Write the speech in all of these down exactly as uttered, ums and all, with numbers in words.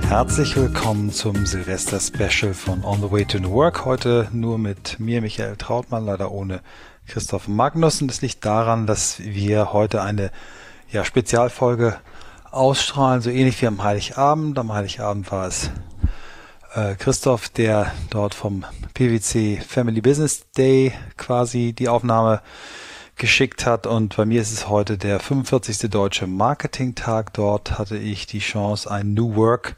Herzlich willkommen zum Silvester-Special von On the Way to New Work. Heute nur mit mir, Michael Trautmann, leider ohne Christoph Magnussen. Das liegt daran, dass wir heute eine ja, Spezialfolge ausstrahlen, so ähnlich wie am Heiligabend. Am Heiligabend war es äh, Christoph, der dort vom P W C Family Business Day quasi die Aufnahme geschickt hat, und bei mir ist es heute der fünfundvierzigste Deutsche Marketing-Tag. Dort hatte ich die Chance, ein New Work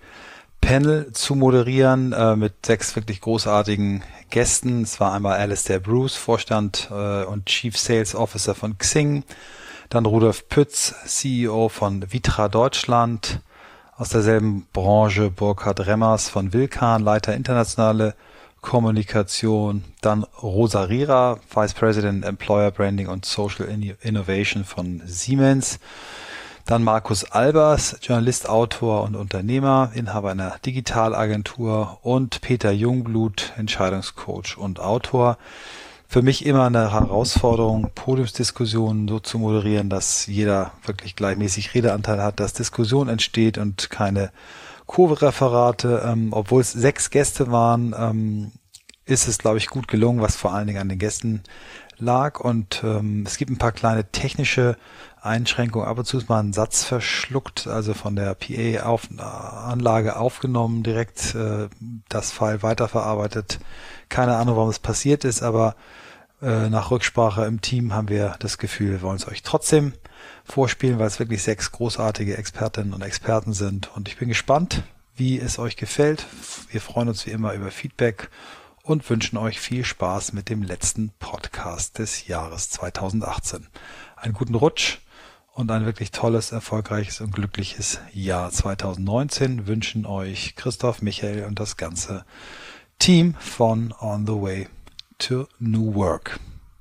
Panel zu moderieren äh, mit sechs wirklich großartigen Gästen. Es war einmal Alistair Bruce, Vorstand äh, und Chief Sales Officer von Xing, dann Rudolf Pütz, C E O von Vitra Deutschland, aus derselben Branche Burkhard Remmers von Wilcan, Leiter internationale Kommunikation, dann Rosa Rira, Vice President Employer Branding und Social Innovation von Siemens, dann Markus Albers, Journalist, Autor und Unternehmer, Inhaber einer Digitalagentur, und Peter Jungblut, Entscheidungscoach und Autor. Für mich immer eine Herausforderung, Podiumsdiskussionen so zu moderieren, dass jeder wirklich gleichmäßig Redeanteil hat, dass Diskussion entsteht und keine Kurve-Referate. Ähm, obwohl es sechs Gäste waren, ähm, ist es, glaube ich, gut gelungen, was vor allen Dingen an den Gästen lag. Und ähm, es gibt ein paar kleine technische Einschränkungen. Ab und zu ist mal ein Satz verschluckt, also von der P A-Anlage aufgenommen, direkt äh, das File weiterverarbeitet. Keine Ahnung, warum es passiert ist, aber äh, nach Rücksprache im Team haben wir das Gefühl, wir wollen es euch trotzdem vorspielen, weil es wirklich sechs großartige Expertinnen und Experten sind. Und ich bin gespannt, wie es euch gefällt. Wir freuen uns wie immer über Feedback und wünschen euch viel Spaß mit dem letzten Podcast des Jahres zweitausendachtzehn. Einen guten Rutsch und ein wirklich tolles, erfolgreiches und glückliches Jahr zweitausendneunzehn wünschen euch Christoph, Michael und das ganze Team von On the Way to New Work.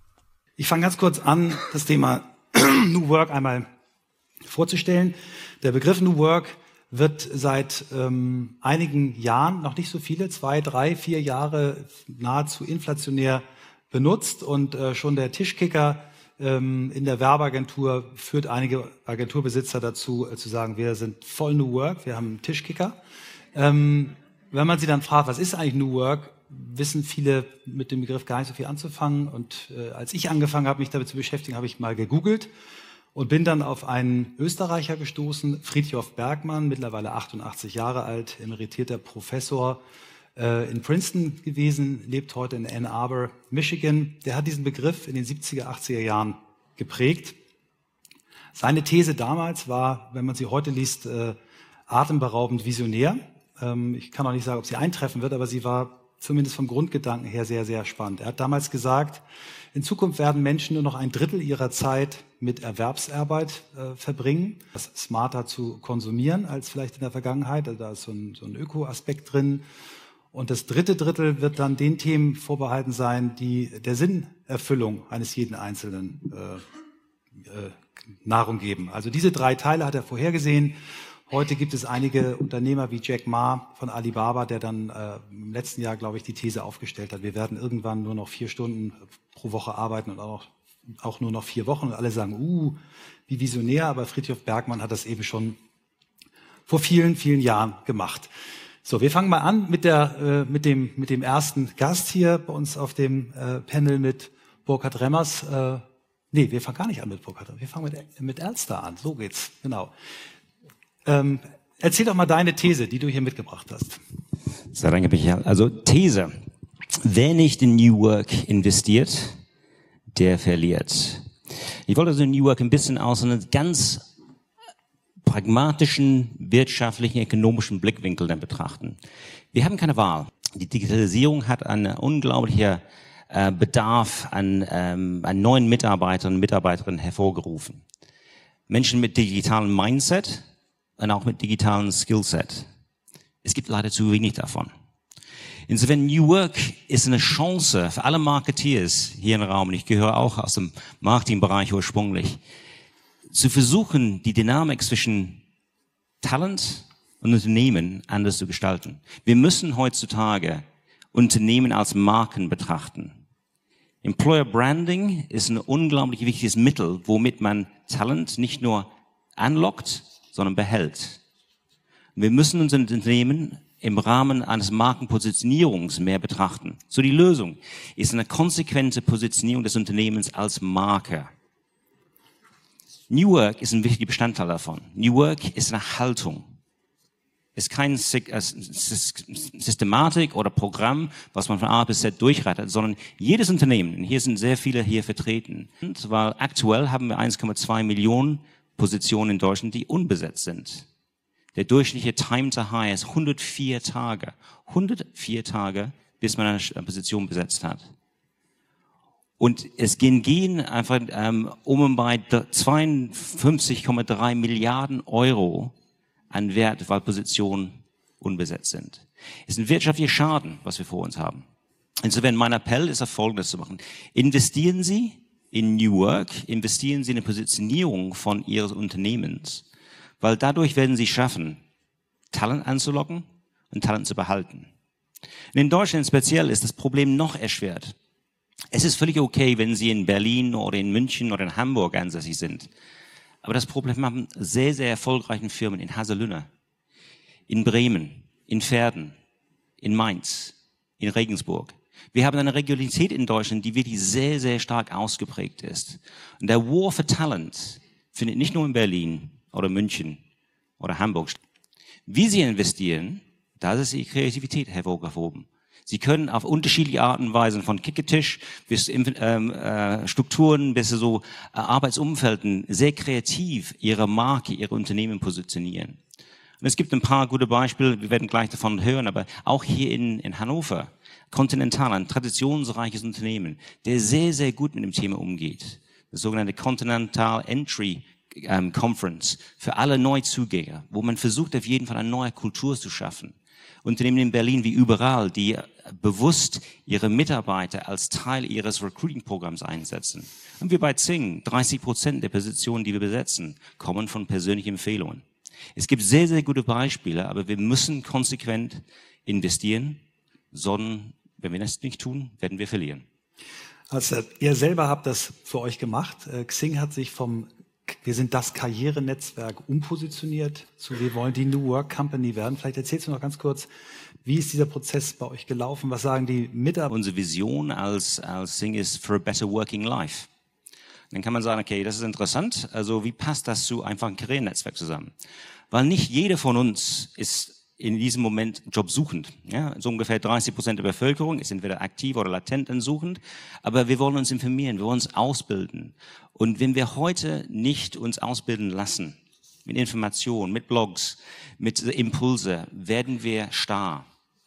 Ich fange ganz kurz an, das Thema New Work einmal vorzustellen. Der Begriff New Work wird seit ähm, einigen Jahren, noch nicht so viele, zwei, drei, vier Jahre nahezu inflationär benutzt, und äh, schon der Tischkicker ähm, in der Werbeagentur führt einige Agenturbesitzer dazu, äh, zu sagen, wir sind voll New Work, wir haben einen Tischkicker. Ähm, wenn man sie dann fragt, was ist eigentlich New Work, wissen viele mit dem Begriff gar nicht so viel anzufangen. Und äh, als ich angefangen habe, mich damit zu beschäftigen, habe ich mal gegoogelt und bin dann auf einen Österreicher gestoßen, Fridtjof Bergmann, mittlerweile achtundachtzig Jahre alt, emeritierter Professor äh, in Princeton gewesen, lebt heute in Ann Arbor, Michigan. Der hat diesen Begriff in den siebziger, achtziger Jahren geprägt. Seine These damals war, wenn man sie heute liest, äh, atemberaubend visionär. Ähm, ich kann auch nicht sagen, ob sie eintreffen wird, aber sie war zumindest vom Grundgedanken her sehr, sehr spannend. Er hat damals gesagt, in Zukunft werden Menschen nur noch ein Drittel ihrer Zeit mit Erwerbsarbeit äh, verbringen, das smarter zu konsumieren als vielleicht in der Vergangenheit. Also da ist so ein, so ein Öko-Aspekt drin. Und das dritte Drittel wird dann den Themen vorbehalten sein, die der Sinnerfüllung eines jeden Einzelnen äh, äh, Nahrung geben. Also diese drei Teile hat er vorhergesehen. Heute gibt es einige Unternehmer wie Jack Ma von Alibaba, der dann äh, im letzten Jahr, glaube ich, die These aufgestellt hat, wir werden irgendwann nur noch vier Stunden pro Woche arbeiten und auch, auch nur noch vier Wochen. Und alle sagen, uh, wie visionär, aber Fridtjof Bergmann hat das eben schon vor vielen, vielen Jahren gemacht. So, wir fangen mal an mit der, äh, mit dem, mit dem ersten Gast hier bei uns auf dem äh, Panel mit Burkhard Remmers. Äh, nee, wir fangen gar nicht an mit Burkhard, wir fangen mit, mit Elster an. So geht's, genau. Ähm, erzähl doch mal deine These, die du hier mitgebracht hast. Sehr danke, Michael. Also These. Wer nicht in New Work investiert, der verliert. Ich wollte also New Work ein bisschen aus einem ganz pragmatischen, wirtschaftlichen, ökonomischen Blickwinkel dann betrachten. Wir haben keine Wahl. Die Digitalisierung hat einen unglaublichen äh, Bedarf an, ähm, an neuen Mitarbeitern und Mitarbeiterinnen hervorgerufen. Menschen mit digitalem Mindset und auch mit digitalen Skillset. Es gibt leider zu wenig davon. Insofern New Work ist eine Chance für alle Marketeers hier im Raum, und ich gehöre auch aus dem Marketingbereich ursprünglich, zu versuchen, die Dynamik zwischen Talent und Unternehmen anders zu gestalten. Wir müssen heutzutage Unternehmen als Marken betrachten. Employer Branding ist ein unglaublich wichtiges Mittel, womit man Talent nicht nur anlockt, sondern behält. Wir müssen unser Unternehmen im Rahmen eines Markenpositionierungs mehr betrachten. So die Lösung ist eine konsequente Positionierung des Unternehmens als Marke. New Work ist ein wichtiger Bestandteil davon. New Work ist eine Haltung. Ist kein Systematik oder Programm, was man von A bis Z durchreitet, sondern jedes Unternehmen, und hier sind sehr viele hier vertreten, weil aktuell haben wir eins Komma zwei Millionen Positionen in Deutschland, die unbesetzt sind. Der durchschnittliche Time to Hire ist hundertvier Tage. hundertvier Tage, bis man eine Position besetzt hat. Und es gehen, gehen einfach ähm, um und bei zweiundfünfzig Komma drei Milliarden Euro an Wert, weil Positionen unbesetzt sind. Es ist ein wirtschaftlicher Schaden, was wir vor uns haben. Insofern mein Appell ist, Folgendes zu machen. Investieren Sie in New Work, investieren Sie in die Positionierung von Ihres Unternehmens, weil dadurch werden Sie schaffen, Talent anzulocken und Talent zu behalten. Und in Deutschland speziell ist das Problem noch erschwert. Es ist völlig okay, wenn Sie in Berlin oder in München oder in Hamburg ansässig sind. Aber das Problem haben sehr, sehr erfolgreichen Firmen in Haselünne, in Bremen, in Verden, in Mainz, in Regensburg. Wir haben eine Regionalität in Deutschland, die wirklich sehr, sehr stark ausgeprägt ist. Und der War for Talent findet nicht nur in Berlin oder München oder Hamburg statt. Wie Sie investieren, da ist die Kreativität hervorgehoben. Sie können auf unterschiedliche Arten und Weisen, von Kickertisch bis ähm, äh, Strukturen bis so äh, Arbeitsumfelden, sehr kreativ Ihre Marke, Ihre Unternehmen positionieren. Und es gibt ein paar gute Beispiele, wir werden gleich davon hören, aber auch hier in, in Hannover, Continental, ein traditionsreiches Unternehmen, der sehr, sehr gut mit dem Thema umgeht. Das sogenannte Continental Entry ähm, Conference für alle Neuzugänge, wo man versucht, auf jeden Fall eine neue Kultur zu schaffen. Unternehmen in Berlin wie überall, die bewusst ihre Mitarbeiter als Teil ihres Recruiting-Programms einsetzen. Und wir bei Xing, dreißig Prozent der Positionen, die wir besetzen, kommen von persönlichen Empfehlungen. Es gibt sehr, sehr gute Beispiele, aber wir müssen konsequent investieren, sondern wenn wir das nicht tun, werden wir verlieren. Also ihr selber habt das für euch gemacht. Xing hat sich vom Wir sind das Karrierenetzwerk umpositioniert zu wir wollen die New Work Company werden. Vielleicht erzählst du noch ganz kurz, wie ist dieser Prozess bei euch gelaufen? Was sagen die Mitarbeiter? Unsere Vision als, als Xing ist for a better working life. Dann kann man sagen, okay, das ist interessant. Also wie passt das zu einfach ein Karrierenetzwerk zusammen? Weil nicht jeder von uns ist in diesem Moment jobsuchend. Ja, so ungefähr dreißig Prozent der Bevölkerung ist entweder aktiv oder latent suchend. Aber wir wollen uns informieren, wir wollen uns ausbilden. Und wenn wir heute nicht uns ausbilden lassen, mit Informationen, mit Blogs, mit Impulse, werden wir starr.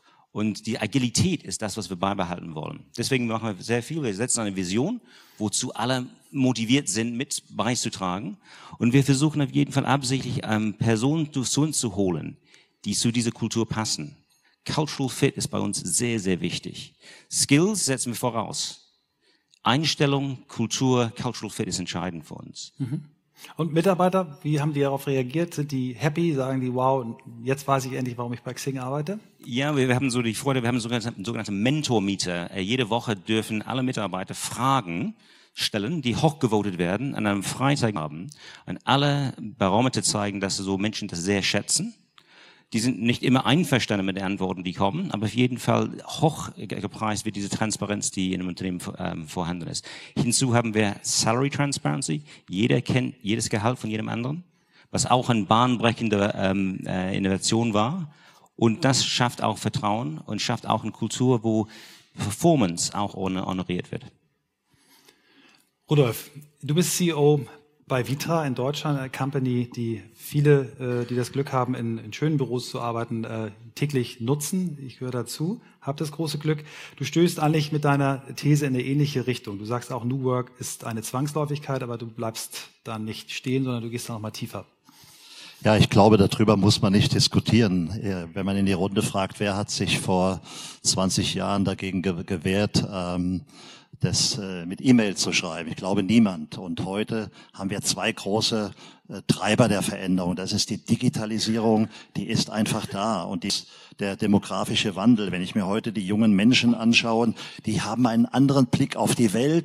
Und die Agilität ist das, was wir beibehalten wollen. Deswegen machen wir sehr viel. Wir setzen eine Vision, wozu alle motiviert sind, mit beizutragen. Und wir versuchen auf jeden Fall absichtlich ähm, Personen zu uns zu holen, die zu dieser Kultur passen. Cultural Fit ist bei uns sehr, sehr wichtig. Skills setzen wir voraus. Einstellung, Kultur, Cultural Fit ist entscheidend für uns. Mhm. Und Mitarbeiter, wie haben die darauf reagiert? Sind die happy? Sagen die, wow, jetzt weiß ich endlich, warum ich bei Xing arbeite? Ja, wir, wir haben so die Freude, wir haben sogenannte, sogenannte Mentor-Meter. Jede Woche dürfen alle Mitarbeiter Fragen stellen, die hochgevotet werden, an einem Freitag haben. Und alle Barometer zeigen, dass so Menschen das sehr schätzen. Die sind nicht immer einverstanden mit den Antworten, die kommen, aber auf jeden Fall hoch gepreist wird diese Transparenz, die in einem Unternehmen ähm, vorhanden ist. Hinzu haben wir Salary Transparency. Jeder kennt jedes Gehalt von jedem anderen, was auch eine bahnbrechende ähm, äh, Innovation war. Und das schafft auch Vertrauen und schafft auch eine Kultur, wo Performance auch honoriert wird. Rudolf, du bist C E O bei Vitra in Deutschland, eine Company, die viele, äh, die das Glück haben, in, in schönen Büros zu arbeiten, äh, täglich nutzen. Ich gehöre dazu, habe das große Glück. Du stößt eigentlich mit deiner These in eine ähnliche Richtung. Du sagst auch, New Work ist eine Zwangsläufigkeit, aber du bleibst da nicht stehen, sondern du gehst da noch mal tiefer. Ja, ich glaube, darüber muss man nicht diskutieren. Wenn man in die Runde fragt, wer hat sich vor zwanzig Jahren dagegen gewehrt, ähm, das äh, mit E-Mail zu schreiben. Ich glaube niemand. Und heute haben wir zwei große äh, Treiber der Veränderung. Das ist die Digitalisierung, die ist einfach da. Und die, der demografische Wandel. Wenn ich mir heute die jungen Menschen anschaue, die haben einen anderen Blick auf die Welt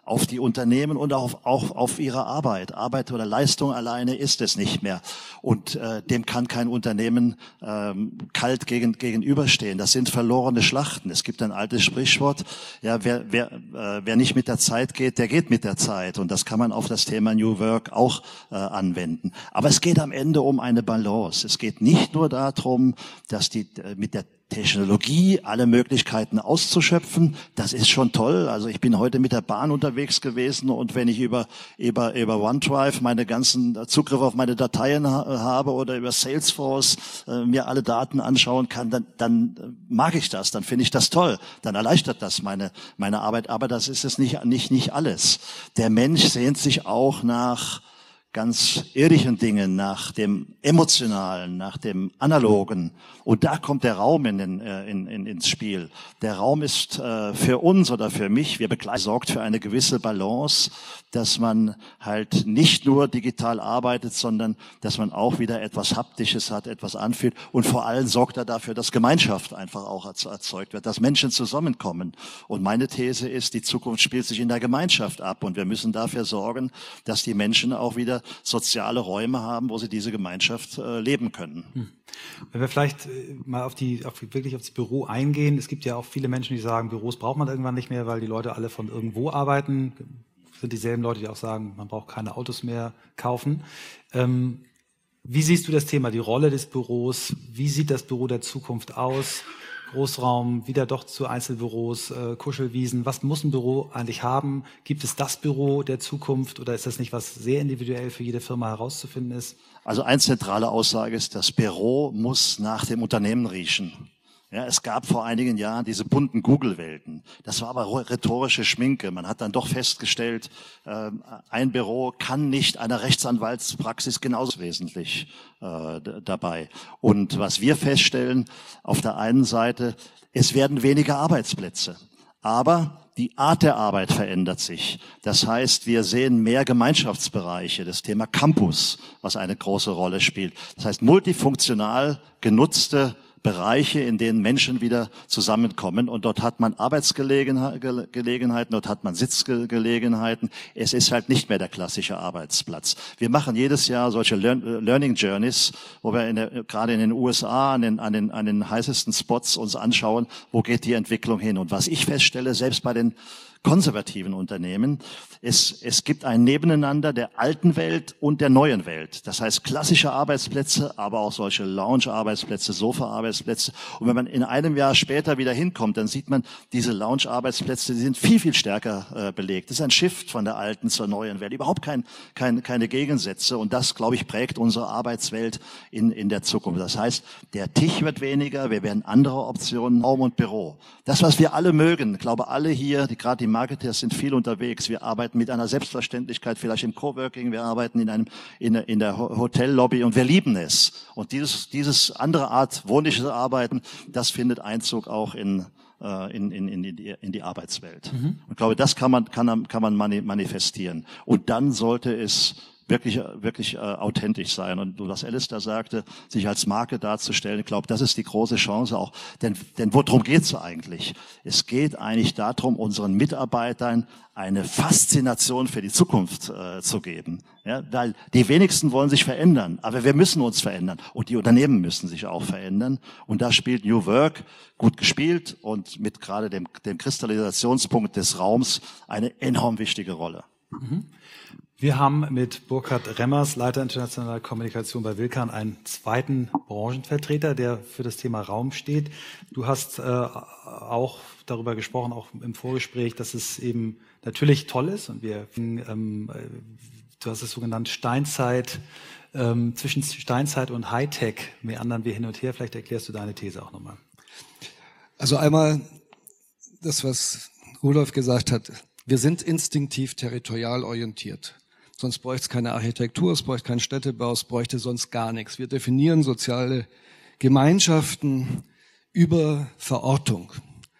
auf die Unternehmen und auch, auch auf ihre Arbeit. Arbeit oder Leistung alleine ist es nicht mehr. Und äh, dem kann kein Unternehmen ähm, kalt gegen, gegenüberstehen. Das sind verlorene Schlachten. Es gibt ein altes Sprichwort, ja, wer, wer, äh, wer nicht mit der Zeit geht, der geht mit der Zeit. Und das kann man auf das Thema New Work auch äh, anwenden. Aber es geht am Ende um eine Balance. Es geht nicht nur darum, dass die äh, mit der Technologie alle Möglichkeiten auszuschöpfen, das ist schon toll. Also ich bin heute mit der Bahn unterwegs gewesen und wenn ich über über über OneDrive meine ganzen Zugriffe auf meine Dateien ha habe oder über Salesforce äh, mir alle Daten anschauen kann, dann dann mag ich das, dann finde ich das toll, dann erleichtert das meine meine Arbeit. Aber das ist es nicht nicht nicht alles. Der Mensch sehnt sich auch nach ganz irdischen Dingen, nach dem Emotionalen, nach dem Analogen. Und da kommt der Raum in den, in, in, ins Spiel. Der Raum ist äh, für uns oder für mich, wir begleiten, sorgt für eine gewisse Balance, dass man halt nicht nur digital arbeitet, sondern dass man auch wieder etwas Haptisches hat, etwas anfühlt. Und vor allem sorgt er dafür, dass Gemeinschaft einfach auch erzeugt wird, dass Menschen zusammenkommen. Und meine These ist, die Zukunft spielt sich in der Gemeinschaft ab. Und wir müssen dafür sorgen, dass die Menschen auch wieder soziale Räume haben, wo sie diese Gemeinschaft äh, leben können. Hm. Wenn wir vielleicht äh, mal auf die, auf, wirklich aufs Büro eingehen. Es gibt ja auch viele Menschen, die sagen, Büros braucht man irgendwann nicht mehr, weil die Leute alle von irgendwo arbeiten. Das sind dieselben Leute, die auch sagen, man braucht keine Autos mehr kaufen. Ähm, wie siehst du das Thema, die Rolle des Büros? Wie sieht das Büro der Zukunft aus? Großraum, wieder doch zu Einzelbüros, äh, Kuschelwiesen. Was muss ein Büro eigentlich haben? Gibt es das Büro der Zukunft oder ist das nicht was sehr individuell für jede Firma herauszufinden ist? Also eine zentrale Aussage ist, das Büro muss nach dem Unternehmen riechen. Ja, es gab vor einigen Jahren diese bunten Google-Welten. Das war aber rhetorische Schminke. Man hat dann doch festgestellt, äh, ein Büro kann nicht einer Rechtsanwaltspraxis genauso wesentlich äh, dabei. Und was wir feststellen, auf der einen Seite, es werden weniger Arbeitsplätze. Aber die Art der Arbeit verändert sich. Das heißt, wir sehen mehr Gemeinschaftsbereiche, das Thema Campus, was eine große Rolle spielt. Das heißt, multifunktional genutzte Bereiche, in denen Menschen wieder zusammenkommen. Und dort hat man Arbeitsgelegenheiten, dort hat man Sitzgelegenheiten. Es ist halt nicht mehr der klassische Arbeitsplatz. Wir machen jedes Jahr solche Learning Journeys, wo wir in der, gerade in den U S A an den, an, den, an den heißesten Spots uns anschauen, wo geht die Entwicklung hin. Und was ich feststelle, selbst bei den konservativen Unternehmen, es, es gibt ein Nebeneinander der alten Welt und der neuen Welt. Das heißt klassische Arbeitsplätze, aber auch solche Lounge-Arbeitsplätze, Sofa-Arbeitsplätze. Und wenn man in einem Jahr später wieder hinkommt, dann sieht man, diese Lounge-Arbeitsplätze, die sind viel, viel stärker äh, belegt. Das ist ein Shift von der alten zur neuen Welt. Überhaupt kein, kein, keine Gegensätze. Und das, glaube ich, prägt unsere Arbeitswelt in, in der Zukunft. Das heißt, der Tisch wird weniger, wir werden andere Optionen, Raum und Büro. Das, was wir alle mögen, ich glaube alle hier, die gerade die Marketeers sind viel unterwegs. Wir arbeiten mit einer Selbstverständlichkeit, vielleicht im Coworking, wir arbeiten in einem in, in der Hotellobby und wir lieben es. Und dieses dieses andere Art wohnliches Arbeiten, das findet Einzug auch in in in in die, in die Arbeitswelt. Mhm. Und ich glaube, das kann man kann kann man manifestieren. Und dann sollte es wirklich wirklich äh, authentisch sein. Und was Alistair sagte, sich als Marke darzustellen, ich glaube, das ist die große Chance auch. Denn, denn worum geht's eigentlich? Es geht eigentlich darum, unseren Mitarbeitern eine Faszination für die Zukunft äh, zu geben. Ja, weil die wenigsten wollen sich verändern, aber wir müssen uns verändern. Und die Unternehmen müssen sich auch verändern. Und da spielt New Work, gut gespielt und mit gerade dem, dem Kristallisationspunkt des Raums, eine enorm wichtige Rolle. Mhm. Wir haben mit Burkhard Remmers, Leiter internationaler Kommunikation bei Wilcan, einen zweiten Branchenvertreter, der für das Thema Raum steht. Du hast äh, auch darüber gesprochen, auch im Vorgespräch, dass es eben natürlich toll ist und wir, ähm, du hast es so genannt, Steinzeit, ähm, zwischen Steinzeit und Hightech meandern wir hin und her. Vielleicht erklärst du deine These auch nochmal. Also einmal das, was Rudolf gesagt hat. Wir sind instinktiv territorial orientiert. Sonst bräuchte es keine Architektur, es bräuchte keinen Städtebau, es bräuchte sonst gar nichts. Wir definieren soziale Gemeinschaften über Verortung.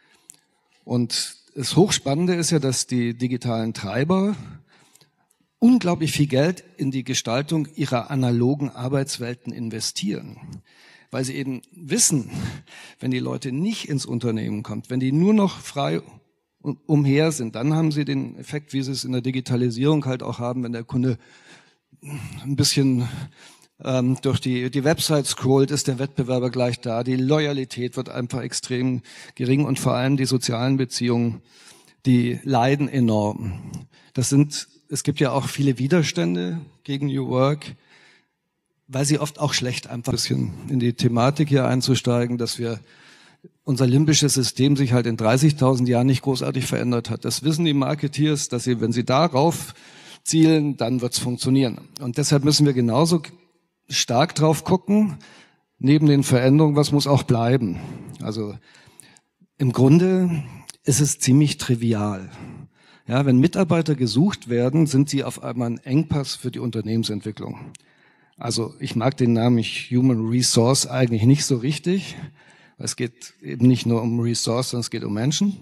Und das Hochspannende ist ja, dass die digitalen Treiber unglaublich viel Geld in die Gestaltung ihrer analogen Arbeitswelten investieren. Weil sie eben wissen, wenn die Leute nicht ins Unternehmen kommen, wenn die nur noch frei umher sind. Dann haben sie den Effekt, wie sie es in der Digitalisierung halt auch haben, wenn der Kunde ein bisschen ähm, durch die, die Website scrollt, ist der Wettbewerber gleich da. Die Loyalität wird einfach extrem gering und vor allem die sozialen Beziehungen, die leiden enorm. Das sind, es gibt ja auch viele Widerstände gegen New Work, weil sie oft auch schlecht einfach ein bisschen in die Thematik hier einzusteigen, dass wir unser limbisches System sich halt in dreißigtausend Jahren nicht großartig verändert hat. Das wissen die Marketeers, dass sie, wenn sie darauf zielen, dann wird's funktionieren. Und deshalb müssen wir genauso stark drauf gucken, neben den Veränderungen, was muss auch bleiben. Also im Grunde ist es ziemlich trivial. Ja, wenn Mitarbeiter gesucht werden, sind sie auf einmal ein Engpass für die Unternehmensentwicklung. Also ich mag den Namen Human Resource eigentlich nicht so richtig. Es geht eben nicht nur um Resource, sondern es geht um Menschen.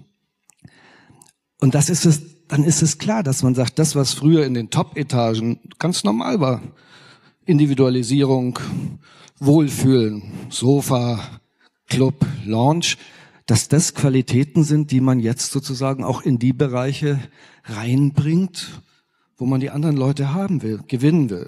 Und das ist es, dann ist es klar, dass man sagt, das, was früher in den Top-Etagen ganz normal war, Individualisierung, Wohlfühlen, Sofa, Club, Lounge, dass das Qualitäten sind, die man jetzt sozusagen auch in die Bereiche reinbringt, wo man die anderen Leute haben will, gewinnen will.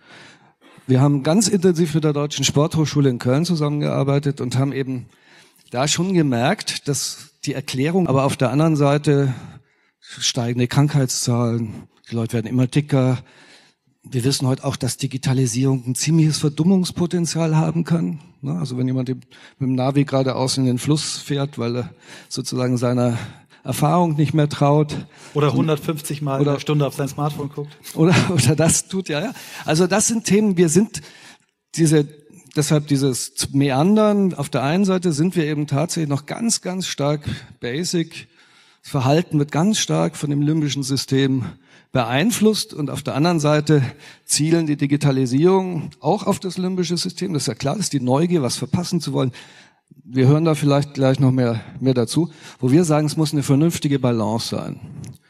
Wir haben ganz intensiv mit der Deutschen Sporthochschule in Köln zusammengearbeitet und haben eben da schon gemerkt, dass die Erklärung, aber auf der anderen Seite steigende Krankheitszahlen, die Leute werden immer dicker. Wir wissen heute auch, dass Digitalisierung ein ziemliches Verdummungspotenzial haben kann. Also wenn jemand mit dem Navi geradeaus in den Fluss fährt, weil er sozusagen seiner Erfahrung nicht mehr traut. Oder hundertfünfzig Mal oder, in der Stunde auf sein Smartphone guckt. Oder, oder das tut, ja, ja. Also das sind Themen, wir sind diese, deshalb dieses Meandern. Auf der einen Seite sind wir eben tatsächlich noch ganz, ganz stark basic. Das Verhalten wird ganz stark von dem limbischen System beeinflusst und auf der anderen Seite zielen die Digitalisierung auch auf das limbische System. Das ist ja klar, das ist die Neugier, was verpassen zu wollen. Wir hören da vielleicht gleich noch mehr, mehr dazu, wo wir sagen, es muss eine vernünftige Balance sein.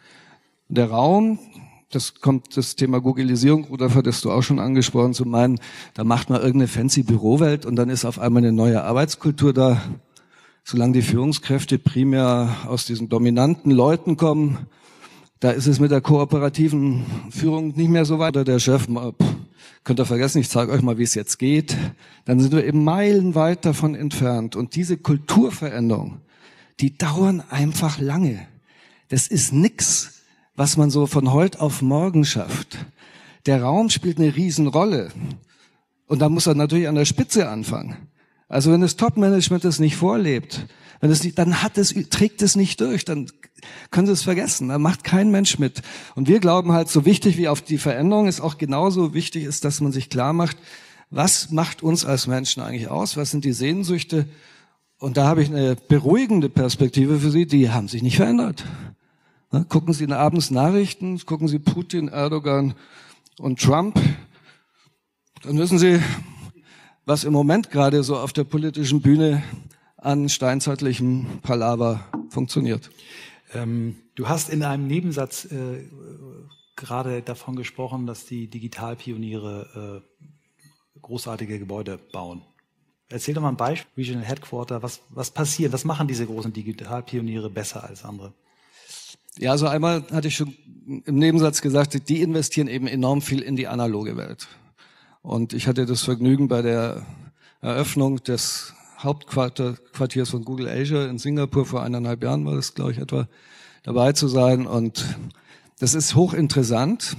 Der Raum, das kommt das Thema Googleisierung, Rudolf, hattest du auch schon angesprochen, zu meinen, da macht man irgendeine fancy Bürowelt und dann ist auf einmal eine neue Arbeitskultur da. Solange die Führungskräfte primär aus diesen dominanten Leuten kommen, da ist es mit der kooperativen Führung nicht mehr so weit. Oder der Chef, pff, könnt ihr vergessen, ich zeige euch mal, wie es jetzt geht. Dann sind wir eben meilenweit davon entfernt. Und diese Kulturveränderung, die dauern einfach lange. Das ist nix, was man so von heute auf morgen schafft. Der Raum spielt eine Riesenrolle. Und da muss er natürlich an der Spitze anfangen. Also wenn das Top-Management das nicht vorlebt, wenn es nicht, dann hat es, trägt es nicht durch, dann können Sie es vergessen, da macht kein Mensch mit. Und wir glauben halt, so wichtig wie auf die Veränderung ist auch genauso wichtig ist, dass man sich klar macht, was macht uns als Menschen eigentlich aus, was sind die Sehnsüchte? Und da habe ich eine beruhigende Perspektive für Sie, die haben sich nicht verändert. Gucken Sie abends Nachrichten, gucken Sie Putin, Erdogan und Trump, dann wissen Sie, was im Moment gerade so auf der politischen Bühne an steinzeitlichem Palaver funktioniert. Ähm, du hast in einem Nebensatz äh, gerade davon gesprochen, dass die Digitalpioniere äh, großartige Gebäude bauen. Erzähl doch mal ein Beispiel, Regional Headquarter, was, was passiert, was machen diese großen Digitalpioniere besser als andere? Ja, also einmal hatte ich schon im Nebensatz gesagt, die investieren eben enorm viel in die analoge Welt. Und ich hatte das Vergnügen bei der Eröffnung des Hauptquartiers von Google Asia in Singapur vor eineinhalb Jahren war das, glaube ich, etwa dabei zu sein. Und das ist hochinteressant.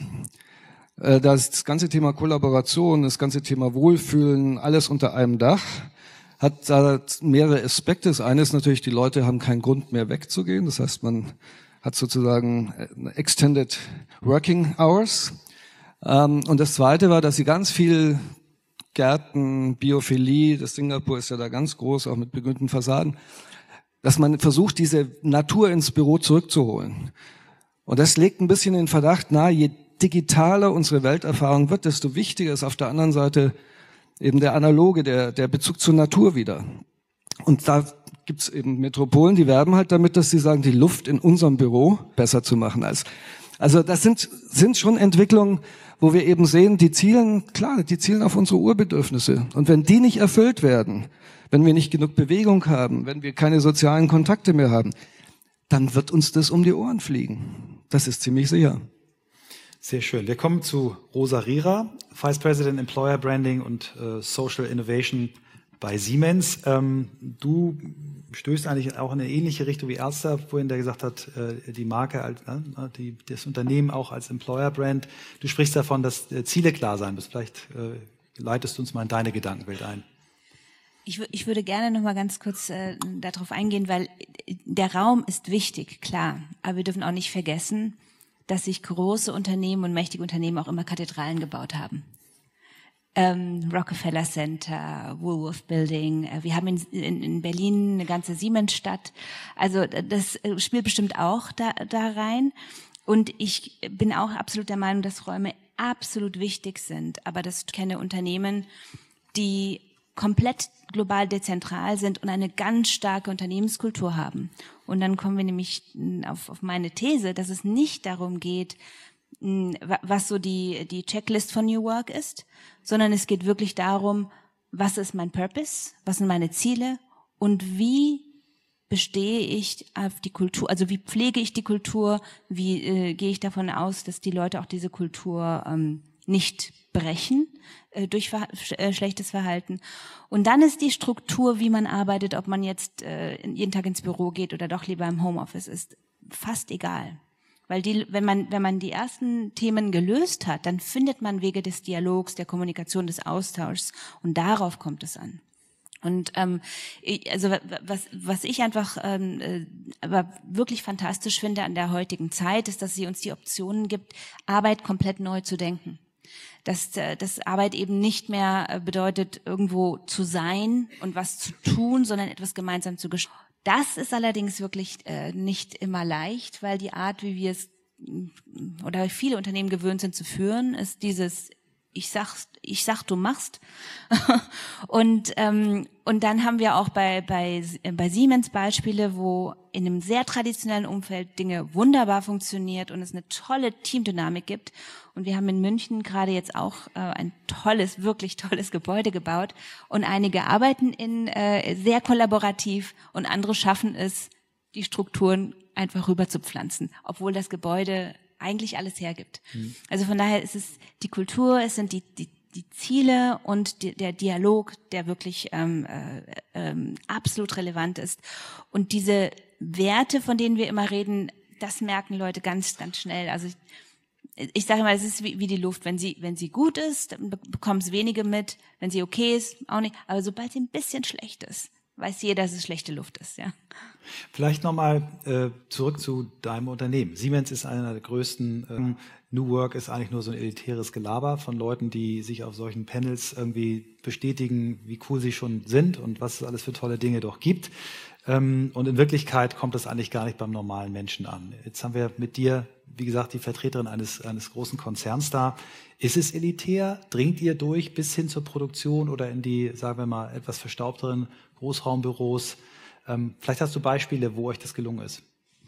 Das ganze Thema Kollaboration, das ganze Thema Wohlfühlen, alles unter einem Dach, hat da mehrere Aspekte. Das eine ist natürlich, die Leute haben keinen Grund mehr wegzugehen. Das heißt, man hat sozusagen Extended Working Hours. Und das zweite war, dass sie ganz viel Gärten, Biophilie, das Singapur ist ja da ganz groß, auch mit begrünten Fassaden, dass man versucht, diese Natur ins Büro zurückzuholen. Und das legt ein bisschen den Verdacht nahe, je digitaler unsere Welterfahrung wird, desto wichtiger ist auf der anderen Seite eben der analoge, der, der Bezug zur Natur wieder. Und da gibt's eben Metropolen, die werben halt damit, dass sie sagen, die Luft in unserem Büro besser zu machen als. Also das sind, sind schon Entwicklungen, wo wir eben sehen, die zielen, klar, die zielen auf unsere Urbedürfnisse. Und wenn die nicht erfüllt werden, wenn wir nicht genug Bewegung haben, wenn wir keine sozialen Kontakte mehr haben, dann wird uns das um die Ohren fliegen. Das ist ziemlich sicher. Sehr schön. Wir kommen zu Rosa Rierer, Vice President Employer Branding und äh, Social Innovation bei Siemens. Ähm, du stößt eigentlich auch in eine ähnliche Richtung wie Ärzte, vorhin der gesagt hat, äh, die Marke, als, äh, die, das Unternehmen auch als Employer Brand. Du sprichst davon, dass äh, Ziele klar sein müssen. Vielleicht äh, leitest du uns mal in deine Gedankenwelt ein. Ich, ich würde gerne noch mal ganz kurz äh, darauf eingehen, weil der Raum ist wichtig, klar. Aber wir dürfen auch nicht vergessen, dass sich große Unternehmen und mächtige Unternehmen auch immer Kathedralen gebaut haben. Ähm, Rockefeller Center, Woolworth Building, äh, wir haben in, in, in Berlin eine ganze Siemensstadt. Also das spielt bestimmt auch da, da rein. Und ich bin auch absolut der Meinung, dass Räume absolut wichtig sind. Aber das kenne Unternehmen, die komplett global dezentral sind und eine ganz starke Unternehmenskultur haben. Und dann kommen wir nämlich auf, auf meine These, dass es nicht darum geht, was so die, die Checklist von New Work ist, sondern es geht wirklich darum, was ist mein Purpose, was sind meine Ziele und wie bestehe ich auf die Kultur, also wie pflege ich die Kultur, wie äh, gehe ich davon aus, dass die Leute auch diese Kultur ähm, nicht brechen äh, durch ver äh, schlechtes Verhalten. Und dann ist die Struktur, wie man arbeitet, ob man jetzt äh, jeden Tag ins Büro geht oder doch lieber im Homeoffice ist, fast egal. Weil die, wenn man, wenn man die ersten Themen gelöst hat, dann findet man Wege des Dialogs, der Kommunikation, des Austauschs und darauf kommt es an. Und ähm, ich, also was was ich einfach ähm, äh, aber wirklich fantastisch finde an der heutigen Zeit, ist, dass sie uns die Optionen gibt, Arbeit komplett neu zu denken. Dass, dass Arbeit eben nicht mehr bedeutet, irgendwo zu sein und was zu tun, sondern etwas gemeinsam zu gestalten. Das ist allerdings wirklich äh, nicht immer leicht, weil die Art, wie wir es oder viele Unternehmen gewöhnt sind zu führen, ist dieses ich sag, ich sag, du machst. und ähm, und dann haben wir auch bei bei bei Siemens Beispiele, wo in einem sehr traditionellen Umfeld Dinge wunderbar funktioniert und es eine tolle Teamdynamik gibt. Und wir haben in München gerade jetzt auch äh, ein tolles, wirklich tolles Gebäude gebaut. Und einige arbeiten in äh, sehr kollaborativ und andere schaffen es, die Strukturen einfach rüber zu pflanzen, obwohl das Gebäude eigentlich alles hergibt. Mhm. Also von daher ist es die Kultur, es sind die die, die Ziele und die, der Dialog, der wirklich ähm, äh, ähm, absolut relevant ist. Und diese Werte, von denen wir immer reden, das merken Leute ganz, ganz schnell. Also ich, ich sage mal, es ist wie, wie die Luft. Wenn sie, wenn sie gut ist, dann bekommen es wenige mit. Wenn sie okay ist, auch nicht. Aber sobald sie ein bisschen schlecht ist, weiß jeder, dass es schlechte Luft ist, ja. Vielleicht nochmal äh, zurück zu deinem Unternehmen. Siemens ist einer der größten. Ähm, New Work ist eigentlich nur so ein elitäres Gelaber von Leuten, die sich auf solchen Panels irgendwie bestätigen, wie cool sie schon sind und was es alles für tolle Dinge doch gibt. Ähm, und in Wirklichkeit kommt das eigentlich gar nicht beim normalen Menschen an. Jetzt haben wir mit dir, wie gesagt, die Vertreterin eines, eines großen Konzerns da. Ist es elitär? Dringt ihr durch bis hin zur Produktion oder in die, sagen wir mal, etwas verstaubteren Großraumbüros? Ähm, vielleicht hast du Beispiele, wo euch das gelungen ist.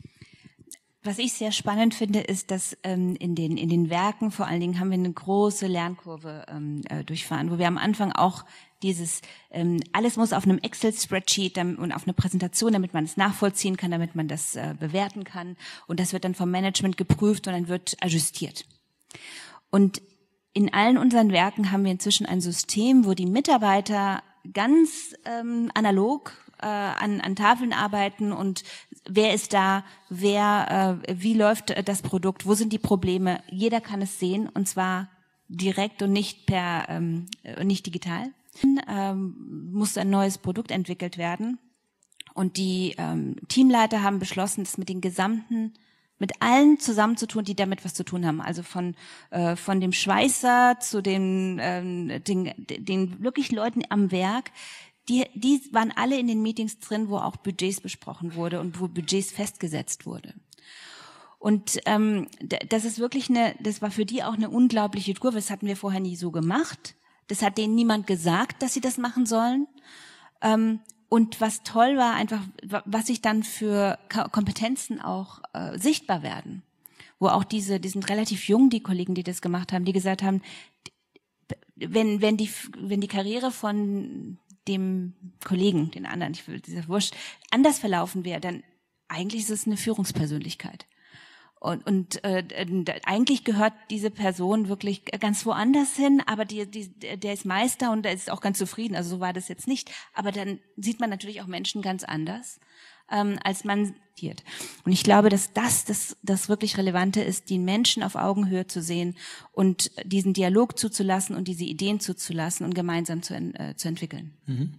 Was ich sehr spannend finde, ist, dass ähm, in den in den Werken vor allen Dingen haben wir eine große Lernkurve ähm, äh, durchfahren, wo wir am Anfang auch dieses ähm, alles muss auf einem Excel-Spreadsheet und auf einer Präsentation, damit man es nachvollziehen kann, damit man das äh, bewerten kann und das wird dann vom Management geprüft und dann wird ajustiert. Und in allen unseren Werken haben wir inzwischen ein System, wo die Mitarbeiter ganz ähm, analog äh, an, an Tafeln arbeiten und wer ist da, wer, äh, wie läuft das Produkt, wo sind die Probleme, jeder kann es sehen und zwar direkt und nicht per ähm, nicht digital. Ähm, muss ein neues Produkt entwickelt werden und die ähm, Teamleiter haben beschlossen, das mit den gesamten mit allen zusammenzutun, die damit was zu tun haben. Also von äh, von dem Schweißer zu den, ähm, den den wirklich Leuten am Werk. Die die waren alle in den Meetings drin, wo auch Budgets besprochen wurde und wo Budgets festgesetzt wurde. Und ähm, das ist wirklich eine, das war für die auch eine unglaubliche Kurve. Das hatten wir vorher nie so gemacht. Das hat denen niemand gesagt, dass sie das machen sollen. Ähm, Und was toll war, einfach, was sich dann für Kompetenzen auch äh, sichtbar werden. Wo auch diese, die sind relativ jung, die Kollegen, die das gemacht haben, die gesagt haben, wenn, wenn die, wenn die Karriere von dem Kollegen, den anderen, ich will, dieser Wurscht, anders verlaufen wäre, dann eigentlich ist es eine Führungspersönlichkeit. Und, und äh, eigentlich gehört diese Person wirklich ganz woanders hin, aber die, die, der ist Meister und der ist auch ganz zufrieden. Also so war das jetzt nicht. Aber dann sieht man natürlich auch Menschen ganz anders, ähm, als man sieht. Und ich glaube, dass das, das das wirklich Relevante ist, die Menschen auf Augenhöhe zu sehen und diesen Dialog zuzulassen und diese Ideen zuzulassen und gemeinsam zu, äh, zu entwickeln. Mhm.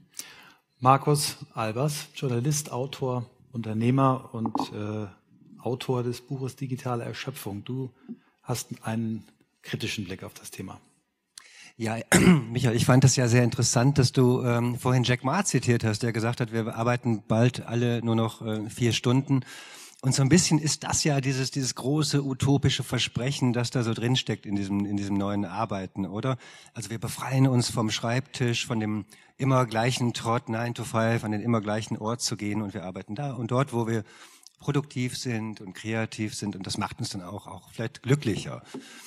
Markus Albers, Journalist, Autor, Unternehmer und äh, Autor des Buches Digitale Erschöpfung. Du hast einen kritischen Blick auf das Thema. Ja, Michael, ich fand das ja sehr interessant, dass du ähm, vorhin Jack Ma zitiert hast, der gesagt hat, wir arbeiten bald alle nur noch äh, vier Stunden. Und so ein bisschen ist das ja dieses dieses große utopische Versprechen, das da so drinsteckt in diesem in diesem neuen Arbeiten, oder? Also wir befreien uns vom Schreibtisch, von dem immer gleichen Trott nine to five, an den immer gleichen Ort zu gehen, und wir arbeiten da und dort, wo wir produktiv sind und kreativ sind, und das macht uns dann auch auch vielleicht glücklicher.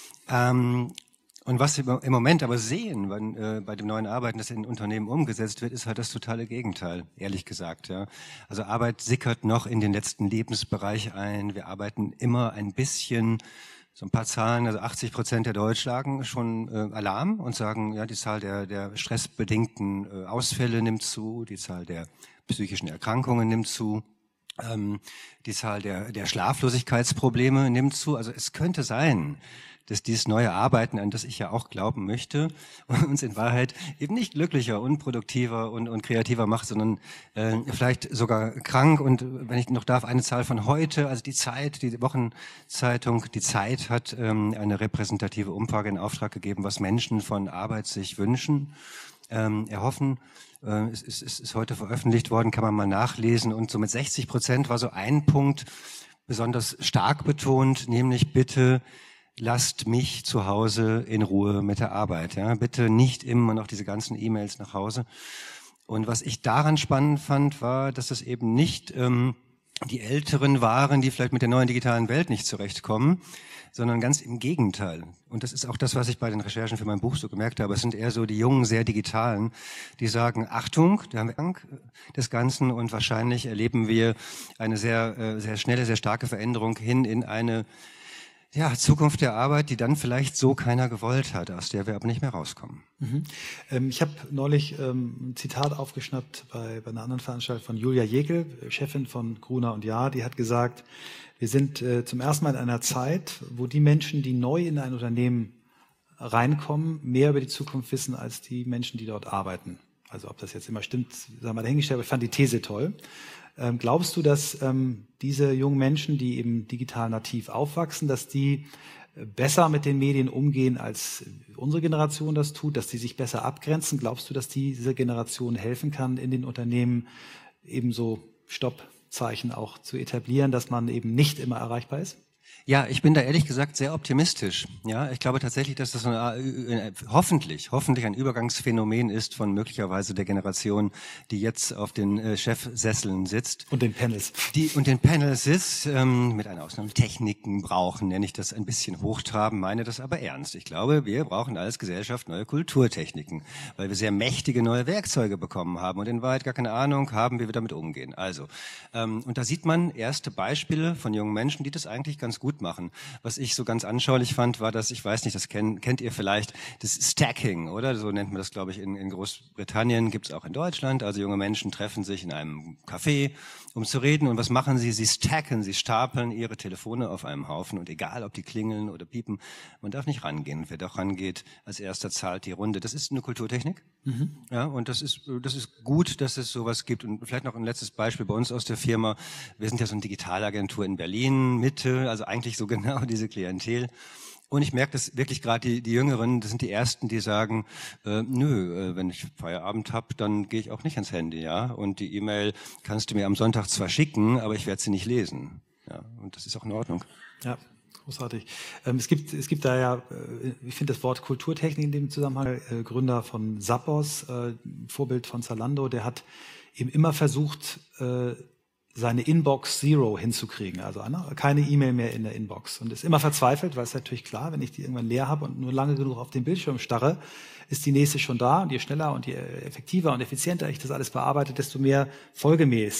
Ähm, und was wir im Moment aber sehen, wenn, äh, bei dem neuen Arbeiten, das in Unternehmen umgesetzt wird, ist halt das totale Gegenteil, ehrlich gesagt. Ja. Also Arbeit sickert noch in den letzten Lebensbereich ein. Wir arbeiten immer ein bisschen, so ein paar Zahlen, also achtzig Prozent der Deutschen schlagen schon äh, Alarm und sagen, ja, die Zahl der, der stressbedingten äh, Ausfälle nimmt zu, die Zahl der psychischen Erkrankungen nimmt zu. Ähm, die Zahl der, der Schlaflosigkeitsprobleme nimmt zu. Also es könnte sein, dass dieses neue Arbeiten, an das ich ja auch glauben möchte, uns in Wahrheit eben nicht glücklicher, unproduktiver und, und kreativer macht, sondern äh, vielleicht sogar krank. Und wenn ich noch darf, eine Zahl von heute, also die Zeit, die Wochenzeitung, die Zeit hat ähm, eine repräsentative Umfrage in Auftrag gegeben, was Menschen von Arbeit sich wünschen, ähm, erhoffen. Äh, es, es, es ist heute veröffentlicht worden, kann man mal nachlesen. Und so mit sechzig Prozent war so ein Punkt besonders stark betont, nämlich bitte lasst mich zu Hause in Ruhe mit der Arbeit. Ja, bitte nicht immer noch diese ganzen E-Mails nach Hause. Und was ich daran spannend fand, war, dass es eben nicht ähm, die Älteren waren, die vielleicht mit der neuen digitalen Welt nicht zurechtkommen, sondern ganz im Gegenteil. Und das ist auch das, was ich bei den Recherchen für mein Buch so gemerkt habe. Es sind eher so die jungen, sehr digitalen, die sagen, Achtung, da haben wir Angst des Ganzen, und wahrscheinlich erleben wir eine sehr, äh, sehr schnelle, sehr starke Veränderung hin in eine Ja, Zukunft der Arbeit, die dann vielleicht so keiner gewollt hat, aus der wir aber nicht mehr rauskommen. Mhm. Ähm, ich habe neulich ähm, ein Zitat aufgeschnappt bei, bei einer anderen Veranstaltung von Julia Jekel, Chefin von Gruner und Jahr. Die hat gesagt, wir sind äh, zum ersten Mal in einer Zeit, wo die Menschen, die neu in ein Unternehmen reinkommen, mehr über die Zukunft wissen als die Menschen, die dort arbeiten. Also ob das jetzt immer stimmt, sagen wir mal dahingestellt, aber ich fand die These toll. Ähm, glaubst du, dass ähm, diese jungen Menschen, die eben digital nativ aufwachsen, dass die äh, besser mit den Medien umgehen, als unsere Generation das tut, dass die sich besser abgrenzen? Glaubst du, dass diese Generation helfen kann, in den Unternehmen eben so Stoppzeichen auch zu etablieren, dass man eben nicht immer erreichbar ist? Ja, ich bin da ehrlich gesagt sehr optimistisch. Ja, ich glaube tatsächlich, dass das so eine, hoffentlich, hoffentlich ein Übergangsphänomen ist von möglicherweise der Generation, die jetzt auf den äh, Chefsesseln sitzt. Und den Panels. Die, und den Panels sitzt, ähm, mit einer Ausnahme Techniken brauchen, nenne ich das ein bisschen hochtraben, meine das aber ernst. Ich glaube, wir brauchen als Gesellschaft neue Kulturtechniken, weil wir sehr mächtige neue Werkzeuge bekommen haben und in Wahrheit gar keine Ahnung haben, wie wir damit umgehen. Also, ähm, und da sieht man erste Beispiele von jungen Menschen, die das eigentlich ganz gut machen. Was ich so ganz anschaulich fand, war das, ich weiß nicht, das kennt, kennt ihr vielleicht, das Stacking, oder? So nennt man das, glaube ich, in, in Großbritannien, gibt es auch in Deutschland. Also junge Menschen treffen sich in einem Café, um zu reden. Und was machen sie? Sie stacken, sie stapeln ihre Telefone auf einem Haufen. Und egal, ob die klingeln oder piepen, man darf nicht rangehen. Und wer doch rangeht, als erster zahlt die Runde. Das ist eine Kulturtechnik. Mhm. Ja, und das ist, das ist gut, dass es sowas gibt. Und vielleicht noch ein letztes Beispiel bei uns aus der Firma. Wir sind ja so eine Digitalagentur in Berlin, Mitte, also eigentlich so genau diese Klientel. Und ich merke, dass wirklich gerade die, die Jüngeren, das sind die Ersten, die sagen, äh, nö, äh, wenn ich Feierabend habe, dann gehe ich auch nicht ans Handy, ja. Und die E-Mail kannst du mir am Sonntag zwar schicken, aber ich werde sie nicht lesen. Ja, und das ist auch in Ordnung. Ja, großartig. Ähm, es gibt, es gibt da ja, äh, ich finde das Wort Kulturtechnik in dem Zusammenhang, äh, Gründer von Zappos, äh, Vorbild von Zalando, der hat eben immer versucht, äh, seine Inbox Zero hinzukriegen, also keine E-Mail mehr in der Inbox, und ist immer verzweifelt, weil es natürlich klar, wenn ich die irgendwann leer habe und nur lange genug auf den Bildschirm starre, ist die nächste schon da, und je schneller und je effektiver und effizienter ich das alles bearbeite, desto mehr folgemäß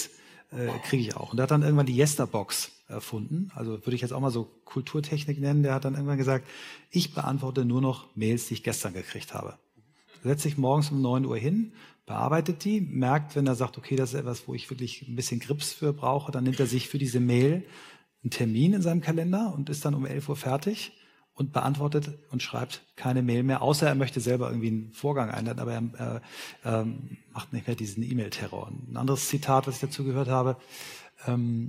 äh, kriege ich auch. Und der hat dann irgendwann die Yesterbox erfunden, also würde ich jetzt auch mal so Kulturtechnik nennen. Der hat dann irgendwann gesagt, ich beantworte nur noch Mails, die ich gestern gekriegt habe. Setzt sich morgens um neun Uhr hin, bearbeitet die, merkt, wenn er sagt, okay, das ist etwas, wo ich wirklich ein bisschen Grips für brauche, dann nimmt er sich für diese Mail einen Termin in seinem Kalender und ist dann um elf Uhr fertig und beantwortet und schreibt keine Mail mehr, außer er möchte selber irgendwie einen Vorgang einleiten, aber er äh, äh, macht nicht mehr diesen E-Mail-Terror. Ein anderes Zitat, was ich dazu gehört habe, um,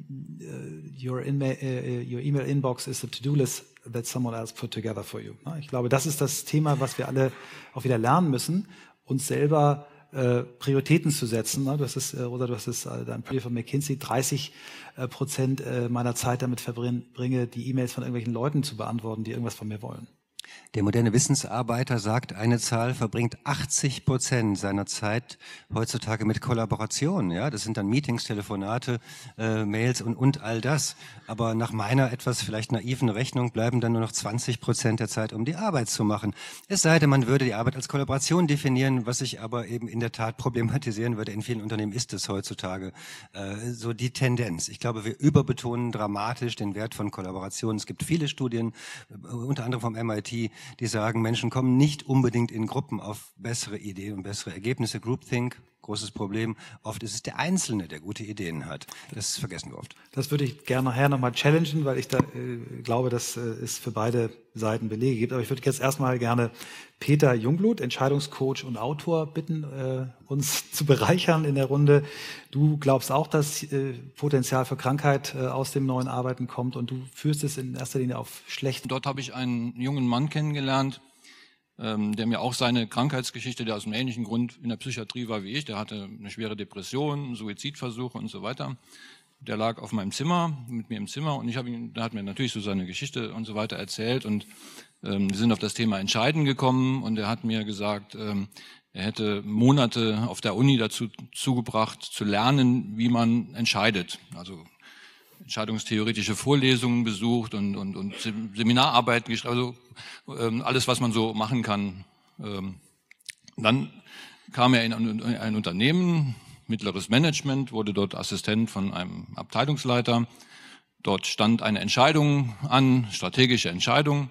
uh, your, in, uh, your email inbox is a to-do list that someone else put together for you. Ich glaube, das ist das Thema, was wir alle auch wieder lernen müssen, uns selber äh, Prioritäten zu setzen. Du hast es, oder du hast es, äh, dein Papier von McKinsey, dreißig Prozent meiner Zeit damit verbringe, die E-Mails von irgendwelchen Leuten zu beantworten, die irgendwas von mir wollen. Der moderne Wissensarbeiter sagt, eine Zahl verbringt achtzig Prozent seiner Zeit heutzutage mit Kollaboration. Ja, das sind dann Meetings, Telefonate, äh, Mails und, und all das. Aber nach meiner etwas vielleicht naiven Rechnung bleiben dann nur noch zwanzig Prozent der Zeit, um die Arbeit zu machen. Es sei denn, man würde die Arbeit als Kollaboration definieren, was ich aber eben in der Tat problematisieren würde. In vielen Unternehmen ist es heutzutage äh, so die Tendenz. Ich glaube, wir überbetonen dramatisch den Wert von Kollaboration. Es gibt viele Studien, äh, unter anderem vom M I T, die sagen, Menschen kommen nicht unbedingt in Gruppen auf bessere Ideen und bessere Ergebnisse. Groupthink, großes Problem. Oft ist es der Einzelne, der gute Ideen hat. Das vergessen wir oft. Das würde ich gerne nachher nochmal challengen, weil ich da äh, glaube, dass äh, es für beide Seiten Belege gibt. Aber ich würde jetzt erstmal gerne Peter Jungblut, Entscheidungscoach und Autor, bitten, äh, uns zu bereichern in der Runde. Du glaubst auch, dass äh, Potenzial für Krankheit äh, aus dem neuen Arbeiten kommt und du führst es in erster Linie auf schlecht. Dort habe ich einen jungen Mann kennengelernt, ähm, der mir auch seine Krankheitsgeschichte, der aus einem ähnlichen Grund in der Psychiatrie war wie ich, der hatte eine schwere Depression, Suizidversuche und so weiter. Der lag auf meinem Zimmer, mit mir im Zimmer und ich habe ihn, der hat mir natürlich so seine Geschichte und so weiter erzählt und ähm, wir sind auf das Thema Entscheiden gekommen und er hat mir gesagt, ähm, er hätte Monate auf der Uni dazu zugebracht, zu lernen, wie man entscheidet. Also entscheidungstheoretische Vorlesungen besucht und, und, und Seminararbeiten geschrieben, also ähm, alles, was man so machen kann. Ähm, dann kam er in ein, in ein Unternehmen, mittleres Management, wurde dort Assistent von einem Abteilungsleiter. Dort stand eine Entscheidung an, strategische Entscheidung.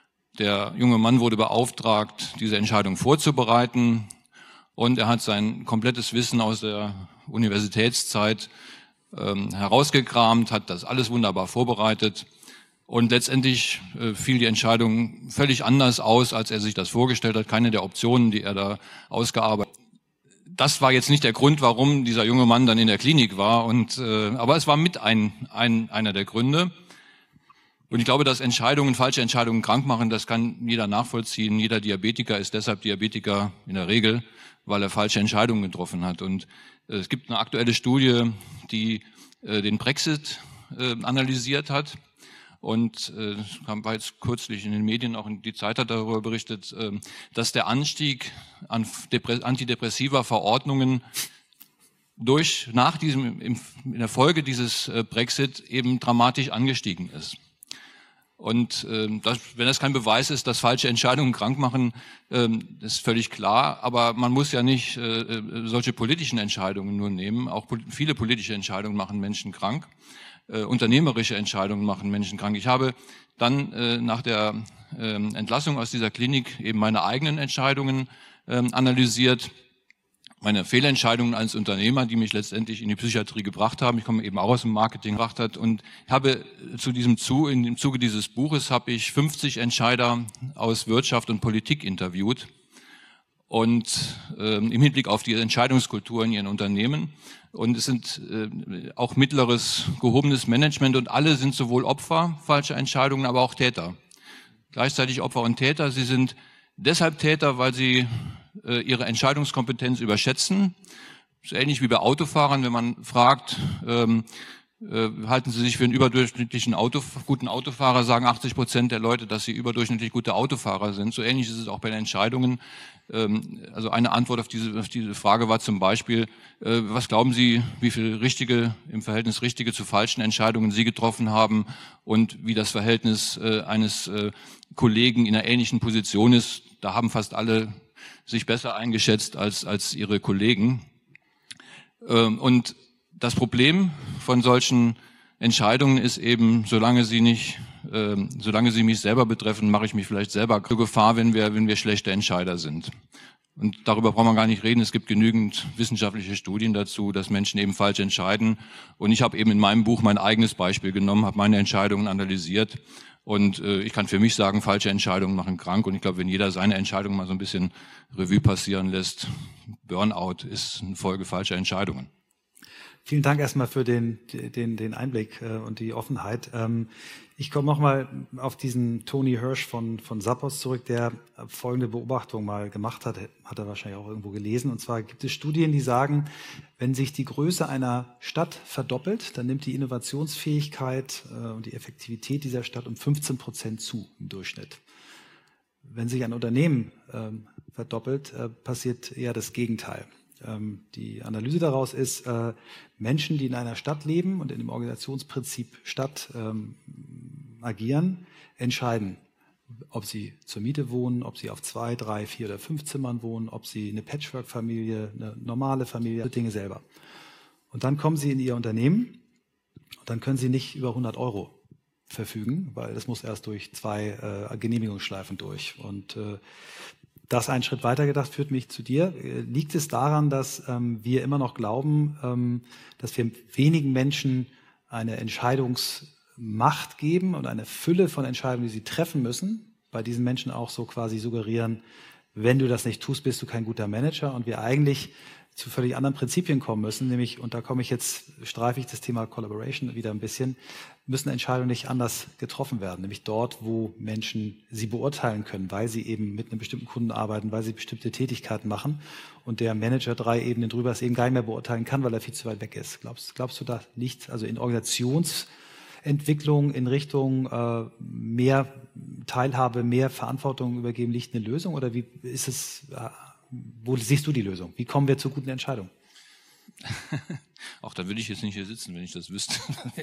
Der junge Mann wurde beauftragt, diese Entscheidung vorzubereiten und er hat sein komplettes Wissen aus der Universitätszeit ähm, herausgekramt, hat das alles wunderbar vorbereitet und letztendlich äh, fiel die Entscheidung völlig anders aus, als er sich das vorgestellt hat. Keine der Optionen, die er da ausgearbeitet hat. Das war jetzt nicht der Grund, warum dieser junge Mann dann in der Klinik war, und äh, aber es war mit ein, ein einer der Gründe. Und ich glaube, dass Entscheidungen, falsche Entscheidungen krank machen, das kann jeder nachvollziehen. Jeder Diabetiker ist deshalb Diabetiker in der Regel, weil er falsche Entscheidungen getroffen hat. Und äh, es gibt eine aktuelle Studie, die äh, den Brexit äh, analysiert hat. Und äh, war jetzt kürzlich in den Medien, auch in die Zeit hat darüber berichtet, äh, dass der Anstieg an Depre- antidepressiver Verordnungen durch nach diesem im, in der Folge dieses äh, Brexit eben dramatisch angestiegen ist. Und ähm, das, wenn das kein Beweis ist, dass falsche Entscheidungen krank machen, ähm, ist völlig klar. Aber man muss ja nicht äh, solche politischen Entscheidungen nur nehmen. Auch pol- viele politische Entscheidungen machen Menschen krank. Äh, unternehmerische Entscheidungen machen Menschen krank. Ich habe dann äh, nach der äh, Entlassung aus dieser Klinik eben meine eigenen Entscheidungen äh, analysiert. Meine Fehlentscheidungen als Unternehmer, die mich letztendlich in die Psychiatrie gebracht haben. Ich komme eben auch aus dem Marketing gebracht hat und habe zu diesem Zu, in dem Zuge dieses Buches habe ich fünfzig Entscheider aus Wirtschaft und Politik interviewt und äh, im Hinblick auf die Entscheidungskultur in ihren Unternehmen. Und es sind äh, auch mittleres, gehobenes Management und alle sind sowohl Opfer falscher Entscheidungen, aber auch Täter. Gleichzeitig Opfer und Täter. Sie sind deshalb Täter, weil sie ihre Entscheidungskompetenz überschätzen. So ähnlich wie bei Autofahrern, wenn man fragt, ähm, äh, halten Sie sich für einen überdurchschnittlichen Auto, guten Autofahrer, sagen achtzig Prozent der Leute, dass sie überdurchschnittlich gute Autofahrer sind. So ähnlich ist es auch bei den Entscheidungen. Ähm, also eine Antwort auf diese, auf diese Frage war zum Beispiel, äh, was glauben Sie, wie viel richtige, im Verhältnis richtige zu falschen Entscheidungen Sie getroffen haben und wie das Verhältnis äh, eines äh, Kollegen in einer ähnlichen Position ist? Da haben fast alle sich besser eingeschätzt als als ihre Kollegen. Und das Problem von solchen Entscheidungen ist eben, solange sie nicht, äh, solange sie mich selber betreffen, mache ich mich vielleicht selber zur Gefahr, wenn wir, wenn wir schlechte Entscheider sind. Und darüber braucht man gar nicht reden. Es gibt genügend wissenschaftliche Studien dazu, dass Menschen eben falsch entscheiden. Und ich habe eben in meinem Buch mein eigenes Beispiel genommen, habe meine Entscheidungen analysiert. Und äh, ich kann für mich sagen, falsche Entscheidungen machen krank. Und ich glaube, wenn jeder seine Entscheidung mal so ein bisschen Revue passieren lässt, Burnout ist eine Folge falscher Entscheidungen. Vielen Dank erstmal für den, den, den Einblick äh, und die Offenheit. Ähm, ich komme nochmal auf diesen Tony Hirsch von, von Zappos zurück, der folgende Beobachtung mal gemacht hat, hat er wahrscheinlich auch irgendwo gelesen. Und zwar gibt es Studien, die sagen, wenn sich die Größe einer Stadt verdoppelt, dann nimmt die Innovationsfähigkeit äh, und die Effektivität dieser Stadt um fünfzehn Prozent zu im Durchschnitt. Wenn sich ein Unternehmen ähm, verdoppelt, äh, passiert eher das Gegenteil. Die Analyse daraus ist, Menschen, die in einer Stadt leben und in dem Organisationsprinzip Stadt ähm, agieren, entscheiden, ob sie zur Miete wohnen, ob sie auf zwei, drei, vier oder fünf Zimmern wohnen, ob sie eine Patchwork-Familie, eine normale Familie, Dinge selber. Und dann kommen sie in ihr Unternehmen und dann können sie nicht über hundert Euro verfügen, weil das muss erst durch zwei äh, Genehmigungsschleifen durch. Und äh, das einen Schritt weiter gedacht führt mich zu dir. Liegt es daran, dass ähm, wir immer noch glauben, ähm, dass wir wenigen Menschen eine Entscheidungsmacht geben und eine Fülle von Entscheidungen, die sie treffen müssen, bei diesen Menschen auch so quasi suggerieren, wenn du das nicht tust, bist du kein guter Manager, und wir eigentlich zu völlig anderen Prinzipien kommen müssen, nämlich, und da komme ich jetzt, streife ich das Thema Collaboration wieder ein bisschen, müssen Entscheidungen nicht anders getroffen werden, nämlich dort, wo Menschen sie beurteilen können, weil sie eben mit einem bestimmten Kunden arbeiten, weil sie bestimmte Tätigkeiten machen und der Manager drei Ebenen drüber es eben gar nicht mehr beurteilen kann, weil er viel zu weit weg ist. Glaubst, glaubst du, da liegt also in Organisationsentwicklung in Richtung äh, mehr Teilhabe, mehr Verantwortung übergeben, liegt eine Lösung, oder wie ist es, äh, wo siehst du die Lösung? Wie kommen wir zu guten Entscheidungen? Auch da würde ich jetzt nicht hier sitzen, wenn ich das wüsste.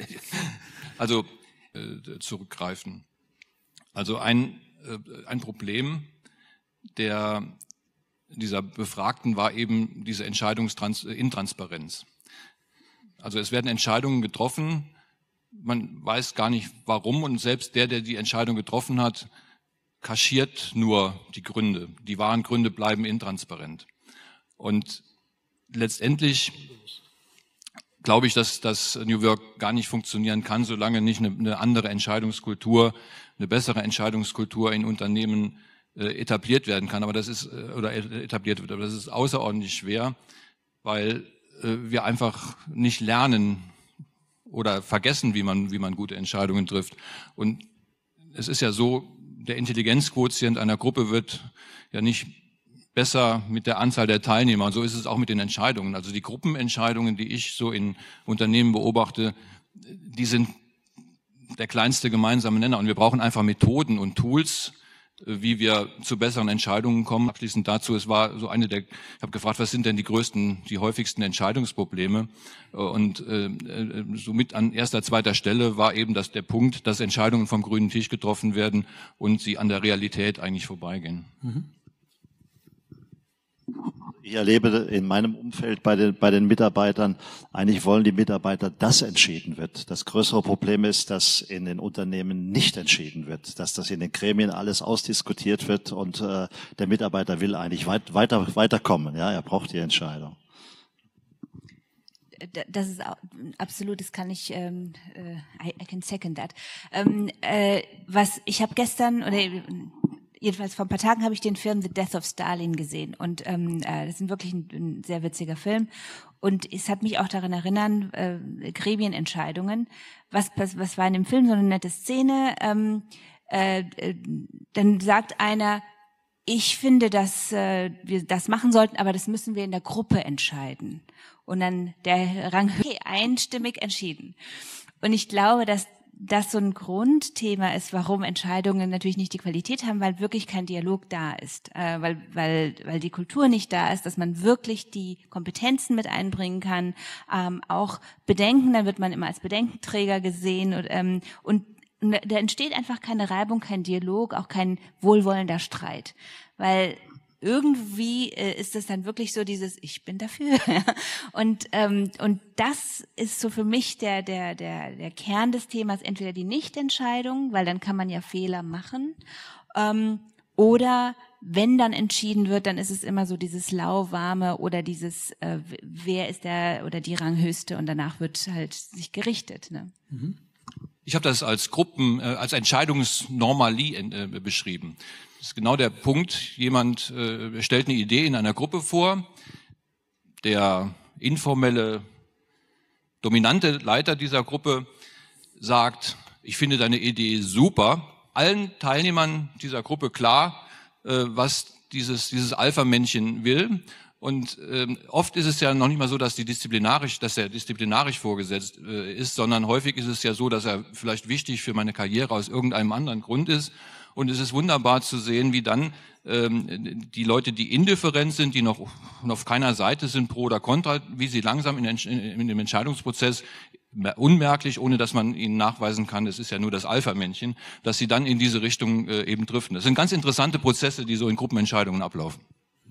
Also äh, zurückgreifen. Also ein, äh, ein Problem der, dieser Befragten war eben diese Entscheidungsintransparenz. Also es werden Entscheidungen getroffen, man weiß gar nicht warum, und selbst der, der die Entscheidung getroffen hat, kaschiert nur die Gründe. Die wahren Gründe bleiben intransparent. Und letztendlich glaube ich, dass das New Work gar nicht funktionieren kann, solange nicht eine, eine andere Entscheidungskultur, eine bessere Entscheidungskultur in Unternehmen äh, etabliert werden kann. Aber das ist äh, oder etabliert wird. Aber das ist außerordentlich schwer, weil äh, wir einfach nicht lernen oder vergessen, wie man wie man gute Entscheidungen trifft. Und es ist ja so, der Intelligenzquotient einer Gruppe wird ja nicht besser mit der Anzahl der Teilnehmer. Und so ist es auch mit den Entscheidungen. Also die Gruppenentscheidungen, die ich so in Unternehmen beobachte, die sind der kleinste gemeinsame Nenner. Und wir brauchen einfach Methoden und Tools, wie wir zu besseren Entscheidungen kommen. Abschließend dazu, es war so eine der, ich habe gefragt, was sind denn die größten, die häufigsten Entscheidungsprobleme? Und äh, somit an erster, zweiter Stelle war eben das der Punkt, dass Entscheidungen vom grünen Tisch getroffen werden und sie an der Realität eigentlich vorbeigehen. Mhm. Ich erlebe in meinem Umfeld bei den, bei den Mitarbeitern, eigentlich wollen die Mitarbeiter, dass entschieden wird. Das größere Problem ist, dass in den Unternehmen nicht entschieden wird, dass das in den Gremien alles ausdiskutiert wird und äh, der Mitarbeiter will eigentlich weit, weiter, weiterkommen. Ja, er braucht die Entscheidung. Das ist absolut, das kann ich, ähm, I, I can second that. Ähm, äh, was ich habe gestern oder jedenfalls vor ein paar Tagen habe ich den Film The Death of Stalin gesehen, und ähm, äh, das ist wirklich ein, ein sehr witziger Film, und es hat mich auch daran erinnern, äh, Gremienentscheidungen. Was, was was war in dem Film so eine nette Szene? Ähm, äh, äh, dann sagt einer: Ich finde, dass äh, wir das machen sollten, aber das müssen wir in der Gruppe entscheiden. Und dann der Rang okay, einstimmig entschieden. Und ich glaube, dass das so ein Grundthema ist, warum Entscheidungen natürlich nicht die Qualität haben, weil wirklich kein Dialog da ist, äh, weil weil weil die Kultur nicht da ist, dass man wirklich die Kompetenzen mit einbringen kann, ähm, auch Bedenken, dann wird man immer als Bedenkenträger gesehen, und ähm, und da entsteht einfach keine Reibung, kein Dialog, auch kein wohlwollender Streit, weil irgendwie äh, ist es dann wirklich so dieses ich bin dafür und ähm, und das ist so für mich der der der der Kern des Themas, entweder die Nichtentscheidung, weil dann kann man ja Fehler machen, ähm, oder wenn dann entschieden wird, dann ist es immer so dieses lauwarme oder dieses äh, wer ist der oder die Ranghöchste und danach wird halt sich gerichtet. Ne? Mhm. Ich habe das als Gruppen, äh, als Entscheidungsnormalie äh, beschrieben. Das ist genau der Punkt. Jemand äh, stellt eine Idee in einer Gruppe vor. Der informelle, dominante Leiter dieser Gruppe sagt, ich finde deine Idee super. Allen Teilnehmern dieser Gruppe klar, äh, was dieses, dieses Alpha-Männchen will. Und ähm, oft ist es ja noch nicht mal so, dass die disziplinarisch, dass er disziplinarisch vorgesetzt äh, ist, sondern häufig ist es ja so, dass er vielleicht wichtig für meine Karriere aus irgendeinem anderen Grund ist. Und es ist wunderbar zu sehen, wie dann ähm, die Leute, die indifferent sind, die noch, noch auf keiner Seite sind, pro oder contra, wie sie langsam in, in, in dem Entscheidungsprozess unmerklich, ohne dass man ihnen nachweisen kann, es ist ja nur das Alpha-Männchen, dass sie dann in diese Richtung äh, eben driften. Das sind ganz interessante Prozesse, die so in Gruppenentscheidungen ablaufen.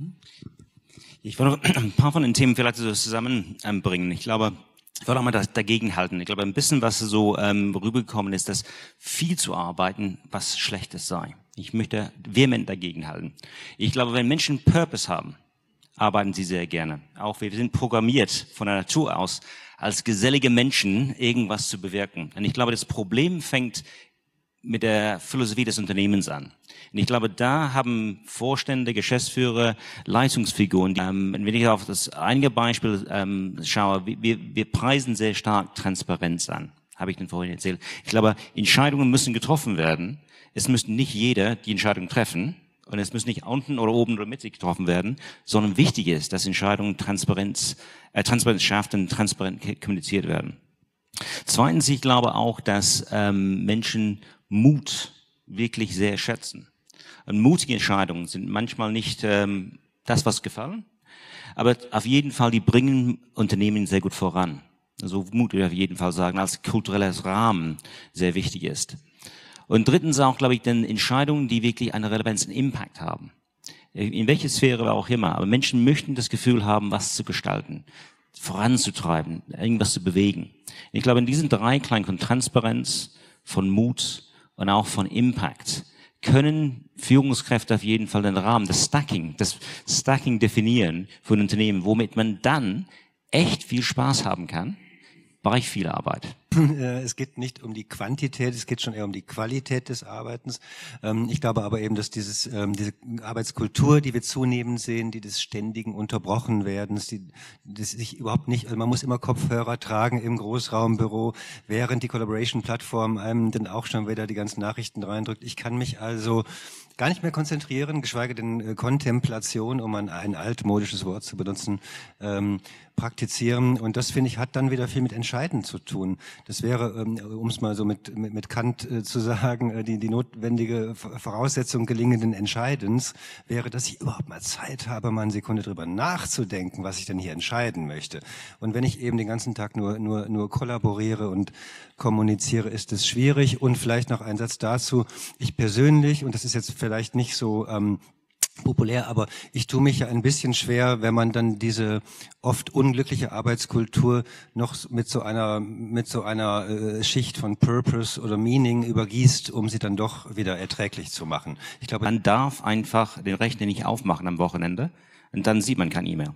Ich wollte ein paar von den Themen vielleicht so zusammenbringen. Ich glaube, ich wollte auch mal das dagegen halten. Ich glaube, ein bisschen, was so ähm, rübergekommen ist, dass viel zu arbeiten, was Schlechtes sei. Ich möchte vehement dagegen halten. Ich glaube, wenn Menschen Purpose haben, arbeiten sie sehr gerne. Auch wir sind programmiert von der Natur aus, als gesellige Menschen irgendwas zu bewirken. Und ich glaube, das Problem fängt mit der Philosophie des Unternehmens an. Und ich glaube, da haben Vorstände, Geschäftsführer, Leitungsfiguren, die, ähm, wenn ich auf das einige Beispiel ähm, schaue, wir, wir preisen sehr stark Transparenz an, habe ich denn vorhin erzählt. Ich glaube, Entscheidungen müssen getroffen werden. Es müsste nicht jeder die Entscheidung treffen und es muss nicht unten oder oben oder mittig getroffen werden, sondern wichtig ist, dass Entscheidungen Transparenz, äh, Transparenz schafft und transparent kommuniziert werden. Zweitens, ich glaube auch, dass ähm, Menschen Mut wirklich sehr schätzen. Und mutige Entscheidungen sind manchmal nicht ähm, das, was gefallen, aber auf jeden Fall, die bringen Unternehmen sehr gut voran. Also Mut würde ich auf jeden Fall sagen, als kulturelles Rahmen sehr wichtig ist. Und drittens auch, glaube ich, dann Entscheidungen, die wirklich eine Relevanz und Impact haben. In welcher Sphäre auch immer. Aber Menschen möchten das Gefühl haben, was zu gestalten, voranzutreiben, irgendwas zu bewegen. Ich glaube, in diesen drei Kleinen von Transparenz, von Mut und auch von Impact können Führungskräfte auf jeden Fall den Rahmen, das Stacking, das Stacking definieren für ein Unternehmen, womit man dann echt viel Spaß haben kann bei viel Arbeit. Es geht nicht um die Quantität, es geht schon eher um die Qualität des Arbeitens. Ich glaube aber eben, dass dieses, diese Arbeitskultur, die wir zunehmend sehen, die des ständigen Unterbrochenwerdens, die, das sich überhaupt nicht, also man muss immer Kopfhörer tragen im Großraumbüro, während die Collaboration-Plattform einem dann auch schon wieder die ganzen Nachrichten reindrückt. Ich kann mich also gar nicht mehr konzentrieren, geschweige denn äh, Kontemplation, um ein, ein altmodisches Wort zu benutzen, ähm, praktizieren. Und das, finde ich, hat dann wieder viel mit Entscheiden zu tun. Das wäre, ähm, um es mal so mit, mit, mit Kant äh, zu sagen, äh, die, die notwendige Voraussetzung gelingenden Entscheidens wäre, dass ich überhaupt mal Zeit habe, mal eine Sekunde drüber nachzudenken, was ich denn hier entscheiden möchte. Und wenn ich eben den ganzen Tag nur, nur, nur kollaboriere und kommuniziere, ist es schwierig. Und vielleicht noch ein Satz dazu. Ich persönlich, und das ist jetzt vielleicht nicht so ähm, populär, aber ich tue mich ja ein bisschen schwer, wenn man dann diese oft unglückliche Arbeitskultur noch mit so einer mit so einer äh, Schicht von Purpose oder Meaning übergießt, um sie dann doch wieder erträglich zu machen. Ich glaube, man darf einfach den Rechner nicht aufmachen am Wochenende und dann sieht man kein E-Mail.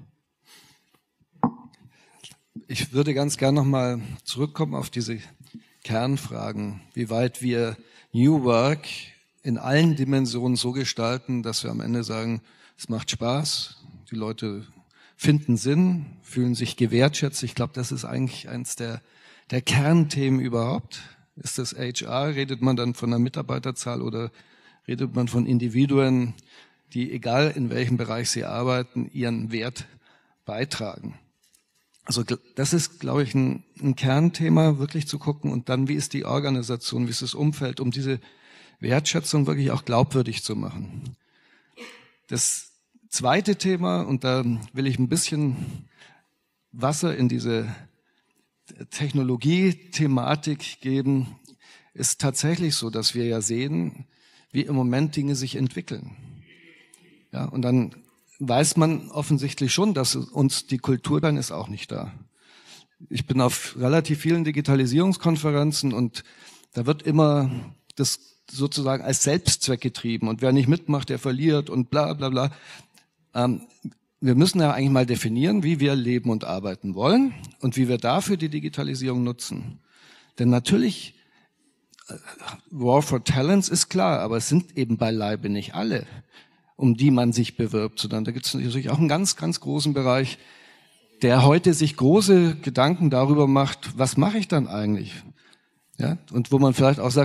Ich würde ganz gern nochmal zurückkommen auf diese Kernfragen, wie weit wir New Work in allen Dimensionen so gestalten, dass wir am Ende sagen, es macht Spaß, die Leute finden Sinn, fühlen sich gewertschätzt. Ich glaube, das ist eigentlich eins der, der Kernthemen überhaupt. Ist das H R? Redet man dann von der Mitarbeiterzahl oder redet man von Individuen, die, egal in welchem Bereich sie arbeiten, ihren Wert beitragen? Also das ist, glaube ich, ein, ein Kernthema, wirklich zu gucken. Und dann, wie ist die Organisation, wie ist das Umfeld, um diese Wertschätzung wirklich auch glaubwürdig zu machen. Das zweite Thema, und da will ich ein bisschen Wasser in diese Technologie-Thematik geben, ist tatsächlich so, dass wir ja sehen, wie im Moment Dinge sich entwickeln. Ja, und dann weiß man offensichtlich schon, dass uns die Kultur dann ist auch nicht da. Ich bin auf relativ vielen Digitalisierungskonferenzen und da wird immer das sozusagen als Selbstzweck getrieben und wer nicht mitmacht, der verliert und bla bla bla. Ähm, wir müssen ja eigentlich mal definieren, wie wir leben und arbeiten wollen und wie wir dafür die Digitalisierung nutzen. Denn natürlich, War for Talents ist klar, aber es sind eben beileibe nicht alle, um die man sich bewirbt, sondern da gibt es natürlich auch einen ganz, ganz großen Bereich, der heute sich große Gedanken darüber macht, was mache ich dann eigentlich? Ja, und wo man vielleicht auch sagt,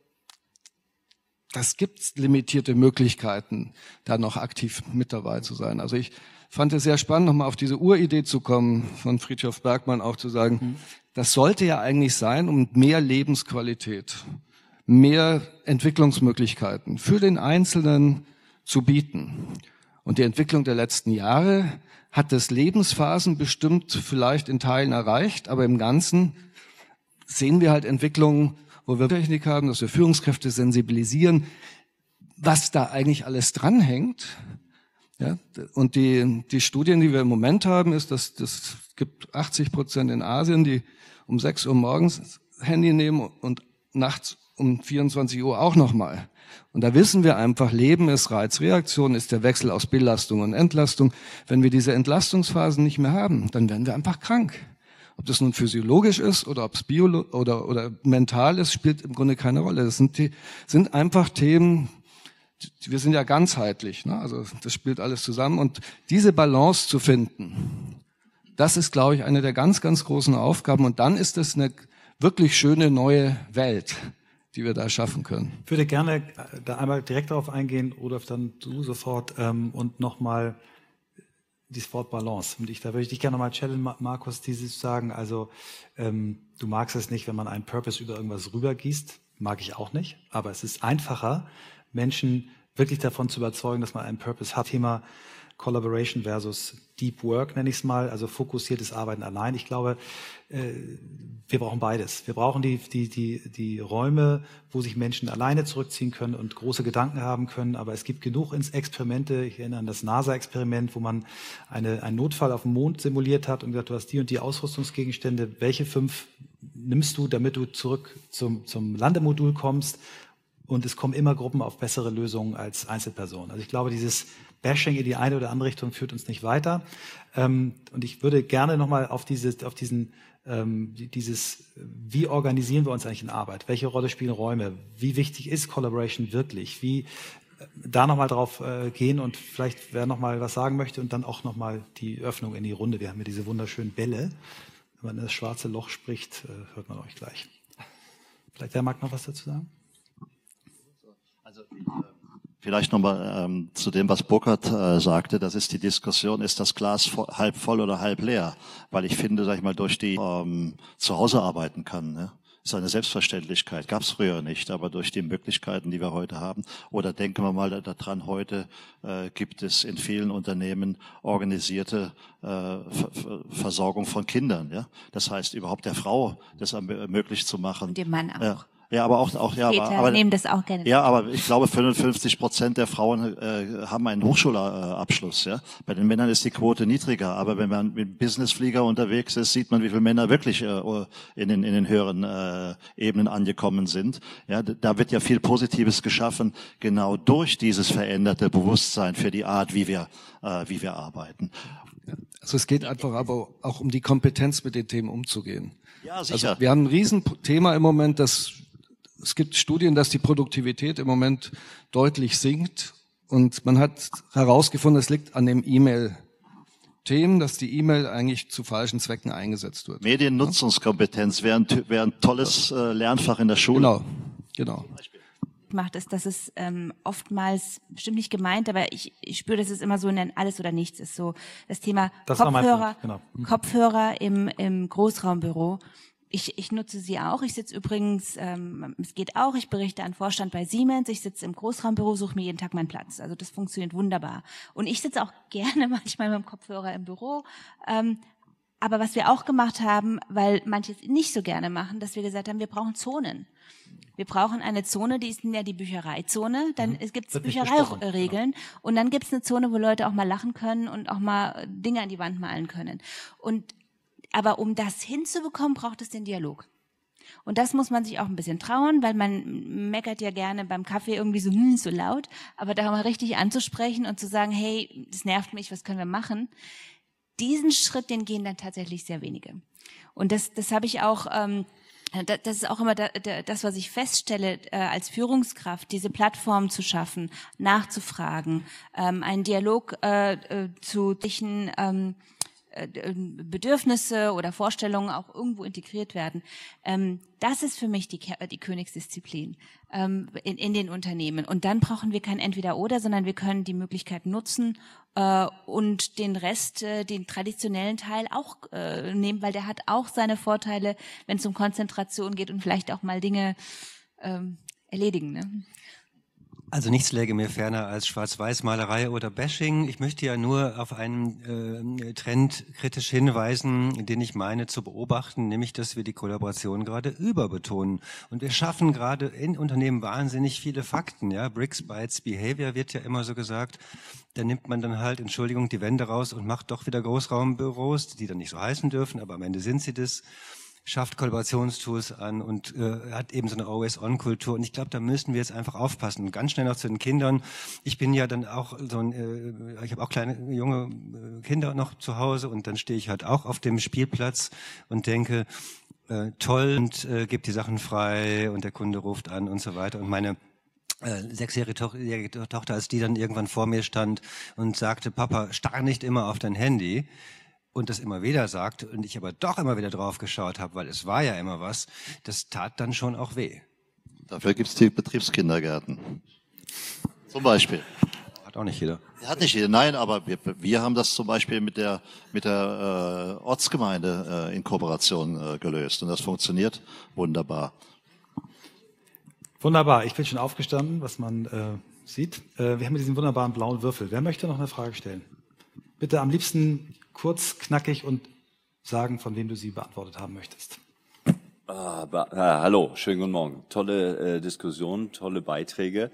das gibt's limitierte Möglichkeiten, da noch aktiv mit dabei zu sein. Also ich fand es sehr spannend, nochmal auf diese Uridee zu kommen, von Fridtjof Bergmann auch zu sagen, mhm. das sollte ja eigentlich sein, um mehr Lebensqualität, mehr Entwicklungsmöglichkeiten für den Einzelnen zu bieten. Und die Entwicklung der letzten Jahre hat das Lebensphasen bestimmt vielleicht in Teilen erreicht, aber im Ganzen sehen wir halt Entwicklungen, wo wir Technik haben, dass wir Führungskräfte sensibilisieren, was da eigentlich alles dranhängt. Ja, und die, die Studien, die wir im Moment haben, ist, dass das gibt achtzig Prozent in Asien, die um sechs Uhr morgens das Handy nehmen und nachts um vierundzwanzig Uhr auch nochmal. Und da wissen wir einfach, Leben ist Reizreaktion, ist der Wechsel aus Belastung und Entlastung. Wenn wir diese Entlastungsphasen nicht mehr haben, dann werden wir einfach krank. Ob das nun physiologisch ist oder ob es biolo- oder, oder mental ist, spielt im Grunde keine Rolle. Das sind, die, sind einfach Themen, wir sind ja ganzheitlich, ne? Also das spielt alles zusammen. Und diese Balance zu finden, das ist, glaube ich, eine der ganz, ganz großen Aufgaben. Und dann ist es eine wirklich schöne neue Welt, die wir da schaffen können. Ich würde gerne da einmal direkt darauf eingehen, Rudolf, dann du sofort, ähm, und nochmal dieses Wort Balance. Und ich, da würde ich dich gerne nochmal challengen, Markus, dieses sagen, also ähm, du magst es nicht, wenn man einen Purpose über irgendwas rübergießt, mag ich auch nicht, aber es ist einfacher, Menschen wirklich davon zu überzeugen, dass man einen Purpose hat. Thema Collaboration versus Deep Work, nenne ich es mal, also fokussiertes Arbeiten allein. Ich glaube, äh, wir brauchen beides. Wir brauchen die, die, die, die Räume, wo sich Menschen alleine zurückziehen können und große Gedanken haben können. Aber es gibt genug Experimente. Ich erinnere an das NASA-Experiment, wo man eine, einen Notfall auf dem Mond simuliert hat und gesagt, du hast die und die Ausrüstungsgegenstände. Welche fünf nimmst du, damit du zurück zum, zum Landemodul kommst? Und es kommen immer Gruppen auf bessere Lösungen als Einzelpersonen. Also ich glaube, dieses Bashing in die eine oder andere Richtung führt uns nicht weiter. Und ich würde gerne nochmal auf dieses, auf diesen, dieses, wie organisieren wir uns eigentlich in Arbeit? Welche Rolle spielen Räume? Wie wichtig ist Collaboration wirklich? Wie, da nochmal drauf gehen und vielleicht wer nochmal was sagen möchte und dann auch nochmal die Öffnung in die Runde. Wir haben hier diese wunderschönen Bälle. Wenn man in das schwarze Loch spricht, hört man euch gleich. Vielleicht wer mag noch was dazu sagen? Also, vielleicht nochmal ähm, zu dem, was Burkhard äh, sagte, das ist die Diskussion, ist das Glas vo- halb voll oder halb leer? Weil ich finde, sag ich mal, durch die ähm, zu Hause arbeiten kann, ne? Ist eine Selbstverständlichkeit, gab es früher nicht, aber durch die Möglichkeiten, die wir heute haben, oder denken wir mal daran, heute äh, gibt es in vielen Unternehmen organisierte äh, Ver- Versorgung von Kindern, ja? Das heißt, überhaupt der Frau das ermöglicht zu machen. Und dem Mann auch. Ja. Ja, aber auch, auch ja, Väter aber, aber nehmen das auch gerne. Ja, aber ich glaube, fünfundfünfzig Prozent der Frauen äh, haben einen Hochschulabschluss. Ja, bei den Männern ist die Quote niedriger. Aber wenn man mit Businessflieger unterwegs ist, sieht man, wie viele Männer wirklich äh, in den in den höheren äh, Ebenen angekommen sind. Ja, da wird ja viel Positives geschaffen, genau durch dieses veränderte Bewusstsein für die Art, wie wir äh, wie wir arbeiten. Also es geht einfach aber auch um die Kompetenz, mit den Themen umzugehen. Ja, sicher. Also wir haben ein Riesenthema im Moment, dass es gibt Studien, dass die Produktivität im Moment deutlich sinkt. Und man hat herausgefunden, es liegt an dem E-Mail-Themen, dass die E-Mail eigentlich zu falschen Zwecken eingesetzt wird. Mediennutzungskompetenz wäre ein, wäre ein tolles äh, Lernfach in der Schule. Genau, genau. Macht ist, dass es ähm, oftmals bestimmt nicht gemeint, aber ich, ich spüre, dass es immer so ein Alles oder Nichts ist. So das Thema das Kopfhörer, genau. Kopfhörer im, im Großraumbüro. Ich, ich nutze sie auch. Ich sitze übrigens, ähm, es geht auch, ich berichte an Vorstand bei Siemens. Ich sitze im Großraumbüro, suche mir jeden Tag meinen Platz. Also das funktioniert wunderbar. Und ich sitze auch gerne manchmal mit dem Kopfhörer im Büro. Ähm, aber was wir auch gemacht haben, weil manche es nicht so gerne machen, dass wir gesagt haben, wir brauchen Zonen. Wir brauchen eine Zone, die ist ja die Büchereizone, dann mhm. gibt es Büchereiregeln genau. Und dann gibt es eine Zone, wo Leute auch mal lachen können und auch mal Dinge an die Wand malen können. Und aber um das hinzubekommen, braucht es den Dialog. Und das muss man sich auch ein bisschen trauen, weil man meckert ja gerne beim Kaffee irgendwie so, hm, so laut, aber da mal richtig anzusprechen und zu sagen, hey, das nervt mich, was können wir machen? Diesen Schritt, den gehen dann tatsächlich sehr wenige. Und das, das habe ich auch, ähm, das ist auch immer das, was ich feststelle, als Führungskraft, diese Plattform zu schaffen, nachzufragen, einen Dialog zu sichern, Bedürfnisse oder Vorstellungen auch irgendwo integriert werden. Das ist für mich die, die Königsdisziplin in, in den Unternehmen. Und dann brauchen wir kein Entweder-Oder, sondern wir können die Möglichkeit nutzen und den Rest, den traditionellen Teil auch nehmen, weil der hat auch seine Vorteile, wenn es um Konzentration geht und vielleicht auch mal Dinge erledigen. Ne? Also nichts läge mir ferner als Schwarz-Weiß-Malerei oder Bashing. Ich möchte ja nur auf einen äh, Trend kritisch hinweisen, den ich meine zu beobachten, nämlich, dass wir die Kollaboration gerade überbetonen. Und wir schaffen gerade in Unternehmen wahnsinnig viele Fakten. Ja, Bricks, Bytes, Behavior wird ja immer so gesagt. Da nimmt man dann halt, Entschuldigung, die Wände raus und macht doch wieder Großraumbüros, die dann nicht so heißen dürfen, aber am Ende sind sie das. Schafft Kollaborationstools an und äh, hat eben so eine Always-on-Kultur. Und ich glaube, da müssen wir jetzt einfach aufpassen. Und ganz schnell noch zu den Kindern. Ich bin ja dann auch so ein, äh, ich habe auch kleine, junge äh, Kinder noch zu Hause und dann stehe ich halt auch auf dem Spielplatz und denke, äh, toll, und äh, gebe die Sachen frei und der Kunde ruft an und so weiter. Und meine äh, sechsjährige to- Tochter, als die dann irgendwann vor mir stand und sagte, Papa, starr nicht immer auf dein Handy, und das immer wieder sagt und ich aber doch immer wieder drauf geschaut habe, weil es war ja immer was, das tat dann schon auch weh. Dafür gibt's die Betriebskindergärten. Zum Beispiel. Hat auch nicht jeder. Hat nicht jeder, nein, aber wir, wir haben das zum Beispiel mit der, mit der äh, Ortsgemeinde äh, in Kooperation äh, gelöst und das funktioniert wunderbar. Wunderbar, ich bin schon aufgestanden, was man äh, sieht. Äh, wir haben diesen wunderbaren blauen Würfel. Wer möchte noch eine Frage stellen? Bitte am liebsten kurz, knackig und sagen, von wem du sie beantwortet haben möchtest. Ah, ba, ah, hallo, schönen guten Morgen. Tolle äh, Diskussion, tolle Beiträge.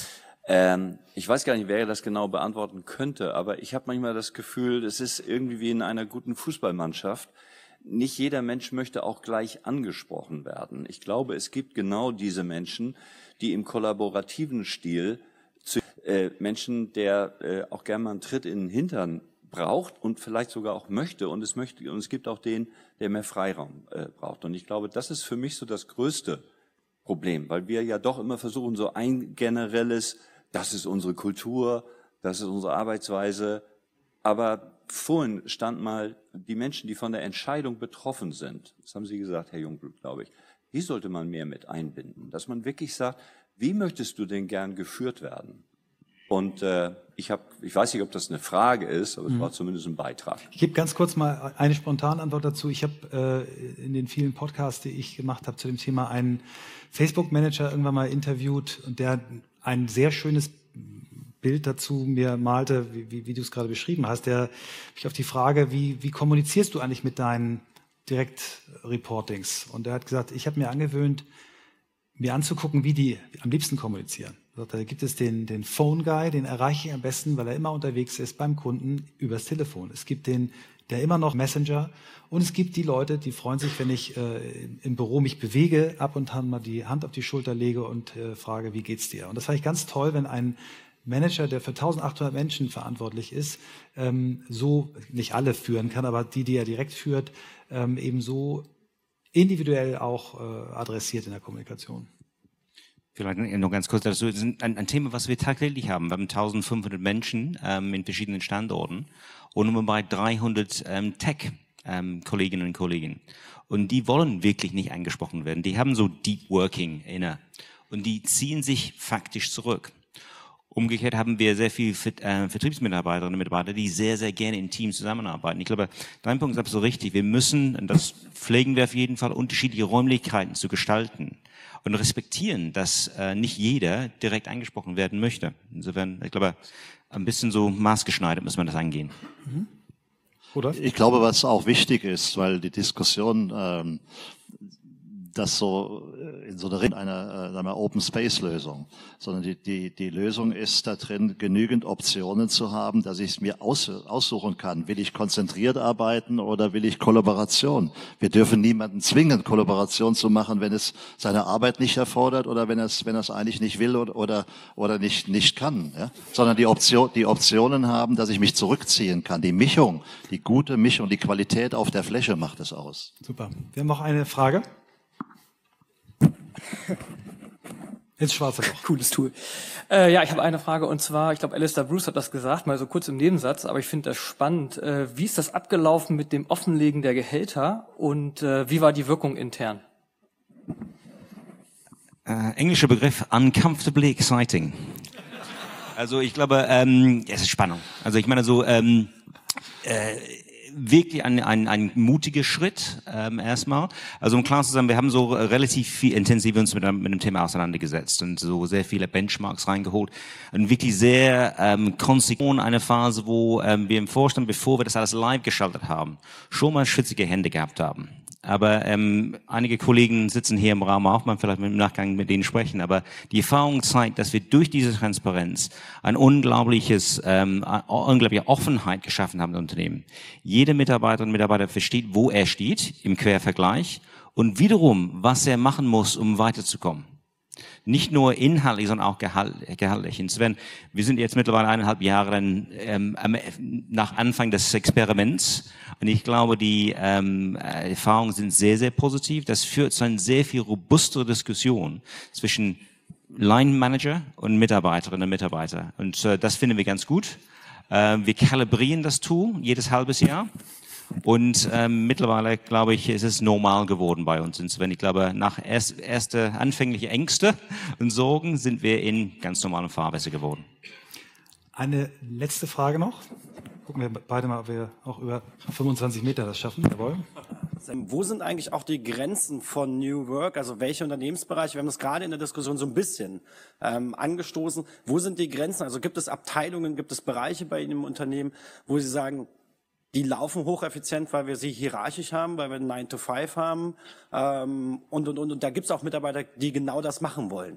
Ähm, ich weiß gar nicht, wer das genau beantworten könnte, aber ich habe manchmal das Gefühl, es ist irgendwie wie in einer guten Fußballmannschaft. Nicht jeder Mensch möchte auch gleich angesprochen werden. Ich glaube, es gibt genau diese Menschen, die im kollaborativen Stil zu äh, Menschen, der äh, auch gerne mal einen Tritt in den Hintern braucht und vielleicht sogar auch möchte und es möchte und es gibt auch den, der mehr Freiraum äh, braucht. Und ich glaube, das ist für mich so das größte Problem, weil wir ja doch immer versuchen, so ein generelles, das ist unsere Kultur, das ist unsere Arbeitsweise. Aber vorhin stand mal die Menschen, die von der Entscheidung betroffen sind. Das haben Sie gesagt, Herr Jungblut, glaube ich. Die sollte man mehr mit einbinden, dass man wirklich sagt, wie möchtest du denn gern geführt werden? Und äh, ich habe, ich weiß nicht, ob das eine Frage ist, aber es war zumindest ein Beitrag. Ich gebe ganz kurz mal eine spontane Antwort dazu. Ich habe äh, in den vielen Podcasts, die ich gemacht habe zu dem Thema, einen Facebook-Manager irgendwann mal interviewt und der ein sehr schönes Bild dazu mir malte, wie, wie, wie du es gerade beschrieben hast. Der mich auf die Frage, wie, wie kommunizierst du eigentlich mit deinen Direktreportings? Und er hat gesagt, ich habe mir angewöhnt, mir anzugucken, wie die am liebsten kommunizieren. Da gibt es den, den Phone Guy, den erreiche ich am besten, weil er immer unterwegs ist beim Kunden übers Telefon. Es gibt den, der immer noch Messenger und es gibt die Leute, die freuen sich, wenn ich äh, im Büro mich bewege, ab und an mal die Hand auf die Schulter lege und äh, frage, wie geht's dir? Und das fand ich ganz toll, wenn ein Manager, der für eintausendachthundert Menschen verantwortlich ist, ähm, so nicht alle führen kann, aber die, die er direkt führt, ähm, eben so individuell auch äh, adressiert in der Kommunikation. Vielleicht noch ganz kurz dazu. Das ist ein, ein Thema, was wir tagtäglich haben. Wir haben eintausendfünfhundert Menschen ähm, in verschiedenen Standorten und nur bei dreihundert ähm, Tech-Kolleginnen ähm, und Kollegen. Und die wollen wirklich nicht angesprochen werden. Die haben so Deep Working inne und die ziehen sich faktisch zurück. Umgekehrt haben wir sehr viele äh, Vertriebsmitarbeiterinnen und Mitarbeiter, die sehr, sehr gerne in Teams zusammenarbeiten. Ich glaube, dein Punkt ist absolut richtig. Wir müssen, und das pflegen wir auf jeden Fall, unterschiedliche Räumlichkeiten zu gestalten und respektieren, dass äh, nicht jeder direkt angesprochen werden möchte. Insofern, ich glaube, ein bisschen so maßgeschneidert muss man das angehen. Mhm. Oder? Ich glaube, was auch wichtig ist, weil die Diskussion, ähm, das so in so einer, einer sagen wir, Open-Space-Lösung, sondern die, die, die Lösung ist da drin, genügend Optionen zu haben, dass ich es mir aus, aussuchen kann. Will ich konzentriert arbeiten oder will ich Kollaboration? Wir dürfen niemanden zwingen, Kollaboration zu machen, wenn es seine Arbeit nicht erfordert oder wenn er es, wenn er es eigentlich nicht will oder, oder, oder nicht, nicht kann, ja? Sondern die Option, die Optionen haben, dass ich mich zurückziehen kann. Die Mischung, die gute Mischung, die Qualität auf der Fläche macht es aus. Super. Wir haben noch eine Frage. Ins schwarze Loch. Cooles Tool. Äh, ja, ich habe eine Frage und zwar, ich glaube, Alistair Bruce hat das gesagt, mal so kurz im Nebensatz, aber ich finde das spannend. Äh, wie ist das abgelaufen mit dem Offenlegen der Gehälter und äh, wie war die Wirkung intern? Äh, englischer Begriff, uncomfortably exciting. Also ich glaube, ähm, es ist Spannung. Also ich meine so, ähm, äh, wirklich ein, ein, ein mutiger Schritt ähm, erstmal. Also um klar zu sein, wir haben so relativ viel intensiv uns mit, mit dem Thema auseinandergesetzt und so sehr viele Benchmarks reingeholt und wirklich sehr ähm, konsequent eine Phase, wo ähm, wir im Vorstand, bevor wir das alles live geschaltet haben, schon mal schwitzige Hände gehabt haben. Aber ähm, einige Kollegen sitzen hier im Raum auch, man vielleicht im Nachgang mit denen sprechen, aber die Erfahrung zeigt, dass wir durch diese Transparenz ein unglaubliches, ähm, eine unglaubliche Offenheit geschaffen haben im Unternehmen. Jeder Mitarbeiter und Mitarbeiter versteht, wo er steht im Quervergleich und wiederum, was er machen muss, um weiterzukommen. Nicht nur inhaltlich, sondern auch gehalt, gehaltlich. Und Sven, wir sind jetzt mittlerweile eineinhalb Jahre dann, ähm, nach Anfang des Experiments und ich glaube, die ähm, Erfahrungen sind sehr, sehr positiv. Das führt zu einer sehr viel robustere Diskussion zwischen Line Manager und Mitarbeiterinnen und Mitarbeiter. Und äh, das finden wir ganz gut. Äh, wir kalibrieren das Tool jedes halbes Jahr. Und ähm, mittlerweile, glaube ich, ist es normal geworden bei uns. Und wenn ich glaube, nach erst, erste anfängliche Ängste und Sorgen sind wir in ganz normalen Fahrwässer geworden. Eine letzte Frage noch. Gucken wir beide mal, ob wir auch über fünfundzwanzig Meter das schaffen. Jawohl. Wo sind eigentlich auch die Grenzen von New Work? Also welche Unternehmensbereiche? Wir haben das gerade in der Diskussion so ein bisschen ähm, angestoßen. Wo sind die Grenzen? Also gibt es Abteilungen, gibt es Bereiche bei Ihnen im Unternehmen, wo Sie sagen, die laufen hocheffizient, weil wir sie hierarchisch haben, weil wir nine to five haben ähm, und, und, und, und da gibt es auch Mitarbeiter, die genau das machen wollen.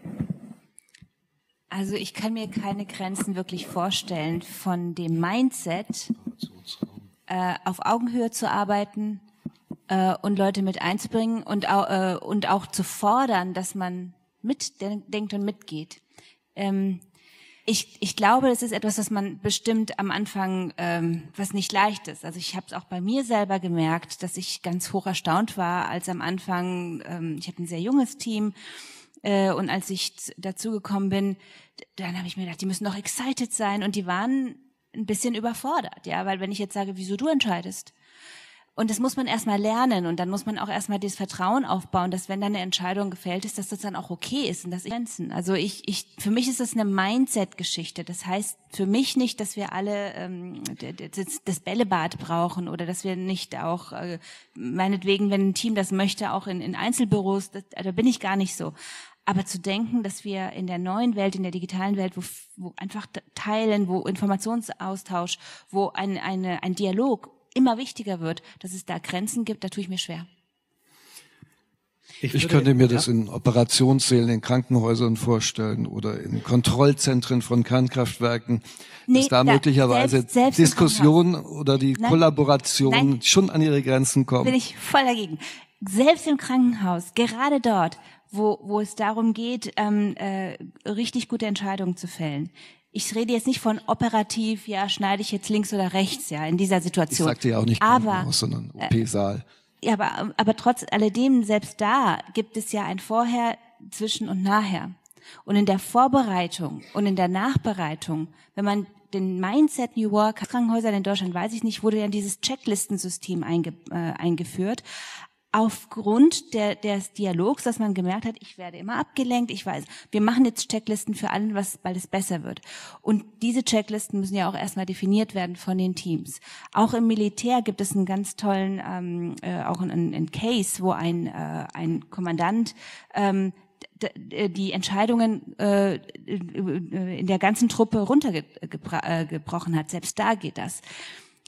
Also ich kann mir keine Grenzen wirklich vorstellen von dem Mindset, äh, auf Augenhöhe zu arbeiten äh, und Leute mit einzubringen und, au, äh, und auch zu fordern, dass man mitdenkt und mitgeht. Ähm, Ich, ich glaube, das ist etwas, was man bestimmt am Anfang, ähm, was nicht leicht ist. Also ich habe es auch bei mir selber gemerkt, dass ich ganz hoch erstaunt war, als am Anfang, ähm, ich habe ein sehr junges Team äh, und als ich dazugekommen bin, dann habe ich mir gedacht, die müssen doch excited sein und die waren ein bisschen überfordert, ja, weil wenn ich jetzt sage, wieso du entscheidest, und das muss man erstmal lernen und dann muss man auch erstmal das Vertrauen aufbauen, dass wenn dann eine Entscheidung gefällt ist, dass das dann auch okay ist und dass ich Grenzen. Also ich, ich, für mich ist das eine Mindset-Geschichte. Das heißt für mich nicht, dass wir alle ähm, das, das Bällebad brauchen oder dass wir nicht auch, äh, meinetwegen, wenn ein Team das möchte, auch in, in Einzelbüros, das, da bin ich gar nicht so. Aber zu denken, dass wir in der neuen Welt, in der digitalen Welt, wo, wo einfach Teilen, wo Informationsaustausch, wo ein, eine, ein Dialog immer wichtiger wird, dass es da Grenzen gibt, da tue ich mir schwer. Ich, ich könnte mir das in Operationssälen in Krankenhäusern vorstellen oder in Kontrollzentren von Kernkraftwerken, nee, dass da, da möglicherweise selbst, selbst Diskussion oder die Nein. Kollaboration Nein. schon an ihre Grenzen kommen. Bin ich voll dagegen. Selbst im Krankenhaus, gerade dort, wo, wo es darum geht, ähm, äh, richtig gute Entscheidungen zu fällen. Ich rede jetzt nicht von operativ, ja, schneide ich jetzt links oder rechts, ja, in dieser Situation. Ich sagte ja auch nicht Krankenhaus, sondern O P-Saal. Ja, aber, aber trotz alledem, selbst da gibt es ja ein Vorher, Zwischen und Nachher. Und in der Vorbereitung und in der Nachbereitung, wenn man den Mindset New Work, Krankenhäusern in Deutschland, weiß ich nicht, wurde ja dieses Checklistensystem einge, äh, eingeführt. Aufgrund der, des Dialogs, dass man gemerkt hat, ich werde immer abgelenkt, ich weiß, wir machen jetzt Checklisten für allen, was, weil es besser wird. Und diese Checklisten müssen ja auch erstmal definiert werden von den Teams. Auch im Militär gibt es einen ganz tollen, ähm, äh, auch einen, einen Case, wo ein, äh, ein Kommandant ähm, die Entscheidungen äh, in der ganzen Truppe runtergebrochen hat. Selbst da geht das.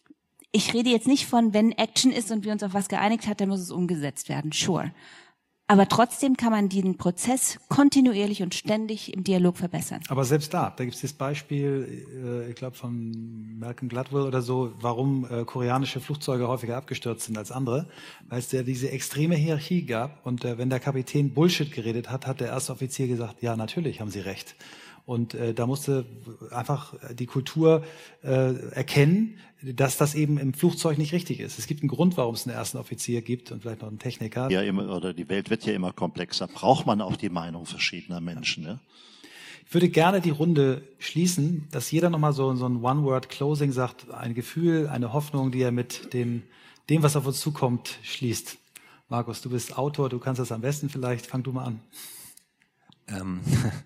ich rede jetzt nicht von, wenn Action ist und wir uns auf was geeinigt haben, dann muss es umgesetzt werden, sure. Aber trotzdem kann man diesen Prozess kontinuierlich und ständig im Dialog verbessern. Aber selbst da, da gibt es das Beispiel, äh, ich glaube von Malcolm Gladwell oder so, warum äh, koreanische Flugzeuge häufiger abgestürzt sind als andere, weil es ja diese extreme Hierarchie gab und äh, wenn der Kapitän Bullshit geredet hat, hat der erste Offizier gesagt, ja, natürlich haben Sie recht. Und äh, da musste einfach die Kultur äh, erkennen, dass das eben im Flugzeug nicht richtig ist. Es gibt einen Grund, warum es einen ersten Offizier gibt und vielleicht noch einen Techniker. Ja, immer, oder die Welt wird ja immer komplexer. Braucht man auch die Meinung verschiedener Menschen, ne? Ich würde gerne die Runde schließen, dass jeder nochmal so, so ein One-Word-Closing sagt, ein Gefühl, eine Hoffnung, die er mit dem, dem, was auf uns zukommt, schließt. Markus, du bist Autor, du kannst das am besten vielleicht. Fang du mal an. Ähm.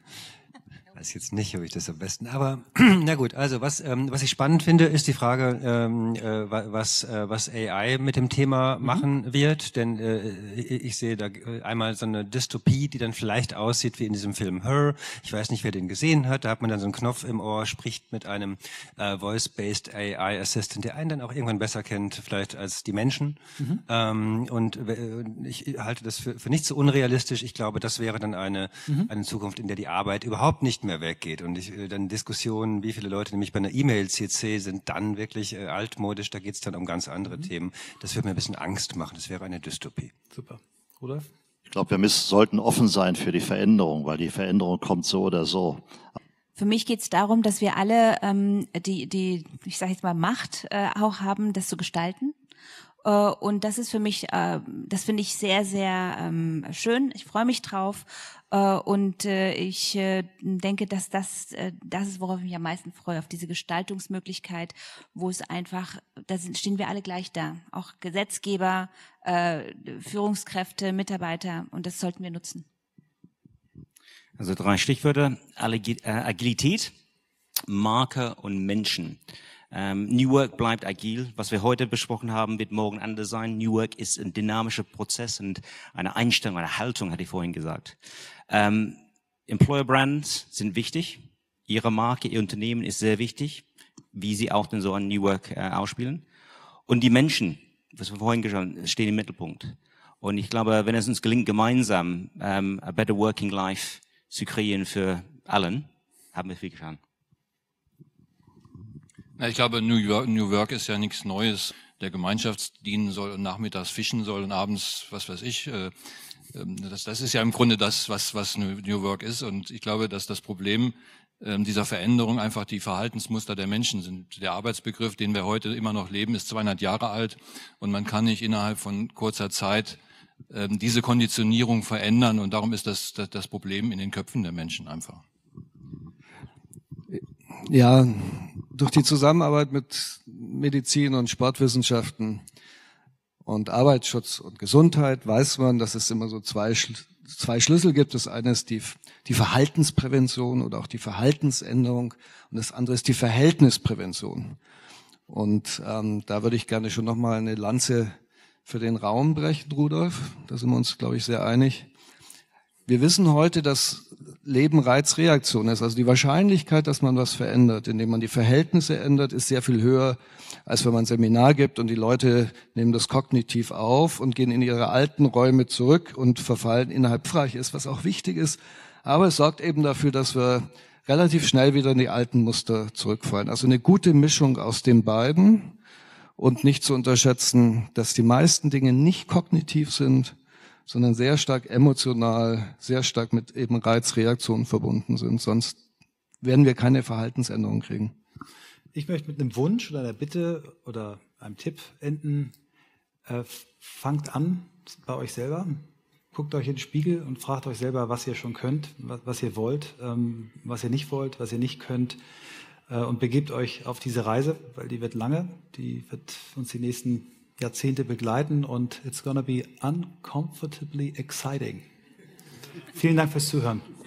Weiß jetzt nicht, ob ich das am besten, aber na gut, also was ähm, was ich spannend finde, ist die Frage, ähm, äh, was äh, was A I mit dem Thema mhm. machen wird, denn äh, ich sehe da einmal so eine Dystopie, die dann vielleicht aussieht wie in diesem Film Her. Ich weiß nicht, wer den gesehen hat, da hat man dann so einen Knopf im Ohr, spricht mit einem äh, Voice-Based A I Assistant, der einen dann auch irgendwann besser kennt, vielleicht als die Menschen. Mhm. Ähm, und äh, ich halte das für, für nicht so unrealistisch. Ich glaube, das wäre dann eine mhm. eine Zukunft, in der die Arbeit überhaupt nicht mehr weggeht. Und ich, dann Diskussionen, wie viele Leute nämlich bei einer E-Mail-C C sind dann wirklich äh, altmodisch, da geht es dann um ganz andere mhm. Themen. Das würde mir ein bisschen Angst machen, das wäre eine Dystopie. Super. Rudolf? Ich glaube, wir müssen, sollten offen sein für die Veränderung, weil die Veränderung kommt so oder so. Für mich geht es darum, dass wir alle ähm, die, die, ich sage jetzt mal, Macht äh, auch haben, das zu gestalten. Uh, und das ist für mich, uh, das finde ich sehr, sehr ähm, schön. Ich freue mich drauf. Uh, und uh, ich uh, denke, dass das, uh, das ist, worauf ich mich am meisten freue, auf diese Gestaltungsmöglichkeit, wo es einfach, da sind, stehen wir alle gleich da. Auch Gesetzgeber, uh, Führungskräfte, Mitarbeiter. Und das sollten wir nutzen. Also drei Stichwörter: Agilität, Marke und Menschen. Um, New Work bleibt agil. Was wir heute besprochen haben, wird morgen anders sein. New Work ist ein dynamischer Prozess und eine Einstellung, eine Haltung, hatte ich vorhin gesagt. Um, Employer Brands sind wichtig. Ihre Marke, Ihr Unternehmen ist sehr wichtig, wie Sie auch denn so an New Work äh, ausspielen. Und die Menschen, was wir vorhin geschaut haben, stehen im Mittelpunkt. Und ich glaube, wenn es uns gelingt, gemeinsam um, a better working life zu kreieren für allen, haben wir viel getan. Ich glaube, New Work, New Work ist ja nichts Neues. Der Gemeinschaft dienen soll und nachmittags fischen soll und abends, was weiß ich. Äh, das, das ist ja im Grunde das, was, was New Work ist. Und ich glaube, dass das Problem äh, dieser Veränderung einfach die Verhaltensmuster der Menschen sind. Der Arbeitsbegriff, den wir heute immer noch leben, ist zweihundert Jahre alt und man kann nicht innerhalb von kurzer Zeit äh, diese Konditionierung verändern. Und darum ist das, das das Problem in den Köpfen der Menschen einfach. Ja, durch die Zusammenarbeit mit Medizin und Sportwissenschaften und Arbeitsschutz und Gesundheit weiß man, dass es immer so zwei, zwei Schlüssel gibt. Das eine ist die, die Verhaltensprävention oder auch die Verhaltensänderung und das andere ist die Verhältnisprävention. Und ähm, da würde ich gerne schon nochmal eine Lanze für den Raum brechen, Rudolf. Da sind wir uns, glaube ich, sehr einig. Wir wissen heute, dass Leben Reizreaktion ist. Also die Wahrscheinlichkeit, dass man was verändert, indem man die Verhältnisse ändert, ist sehr viel höher, als wenn man ein Seminar gibt und die Leute nehmen das kognitiv auf und gehen in ihre alten Räume zurück und verfallen innerhalb frei ist, was auch wichtig ist. Aber es sorgt eben dafür, dass wir relativ schnell wieder in die alten Muster zurückfallen. Also eine gute Mischung aus den beiden und nicht zu unterschätzen, dass die meisten Dinge nicht kognitiv sind, sondern sehr stark emotional, sehr stark mit eben Reizreaktionen verbunden sind. Sonst werden wir keine Verhaltensänderung kriegen. Ich möchte mit einem Wunsch oder einer Bitte oder einem Tipp enden. Äh, fangt an bei euch selber. Guckt euch in den Spiegel und fragt euch selber, was ihr schon könnt, was, was ihr wollt, ähm, was ihr nicht wollt, was ihr nicht könnt. Äh, und begebt euch auf diese Reise, weil die wird lange. Die wird uns die nächsten Jahrzehnte begleiten und it's gonna be uncomfortably exciting. Vielen Dank fürs Zuhören.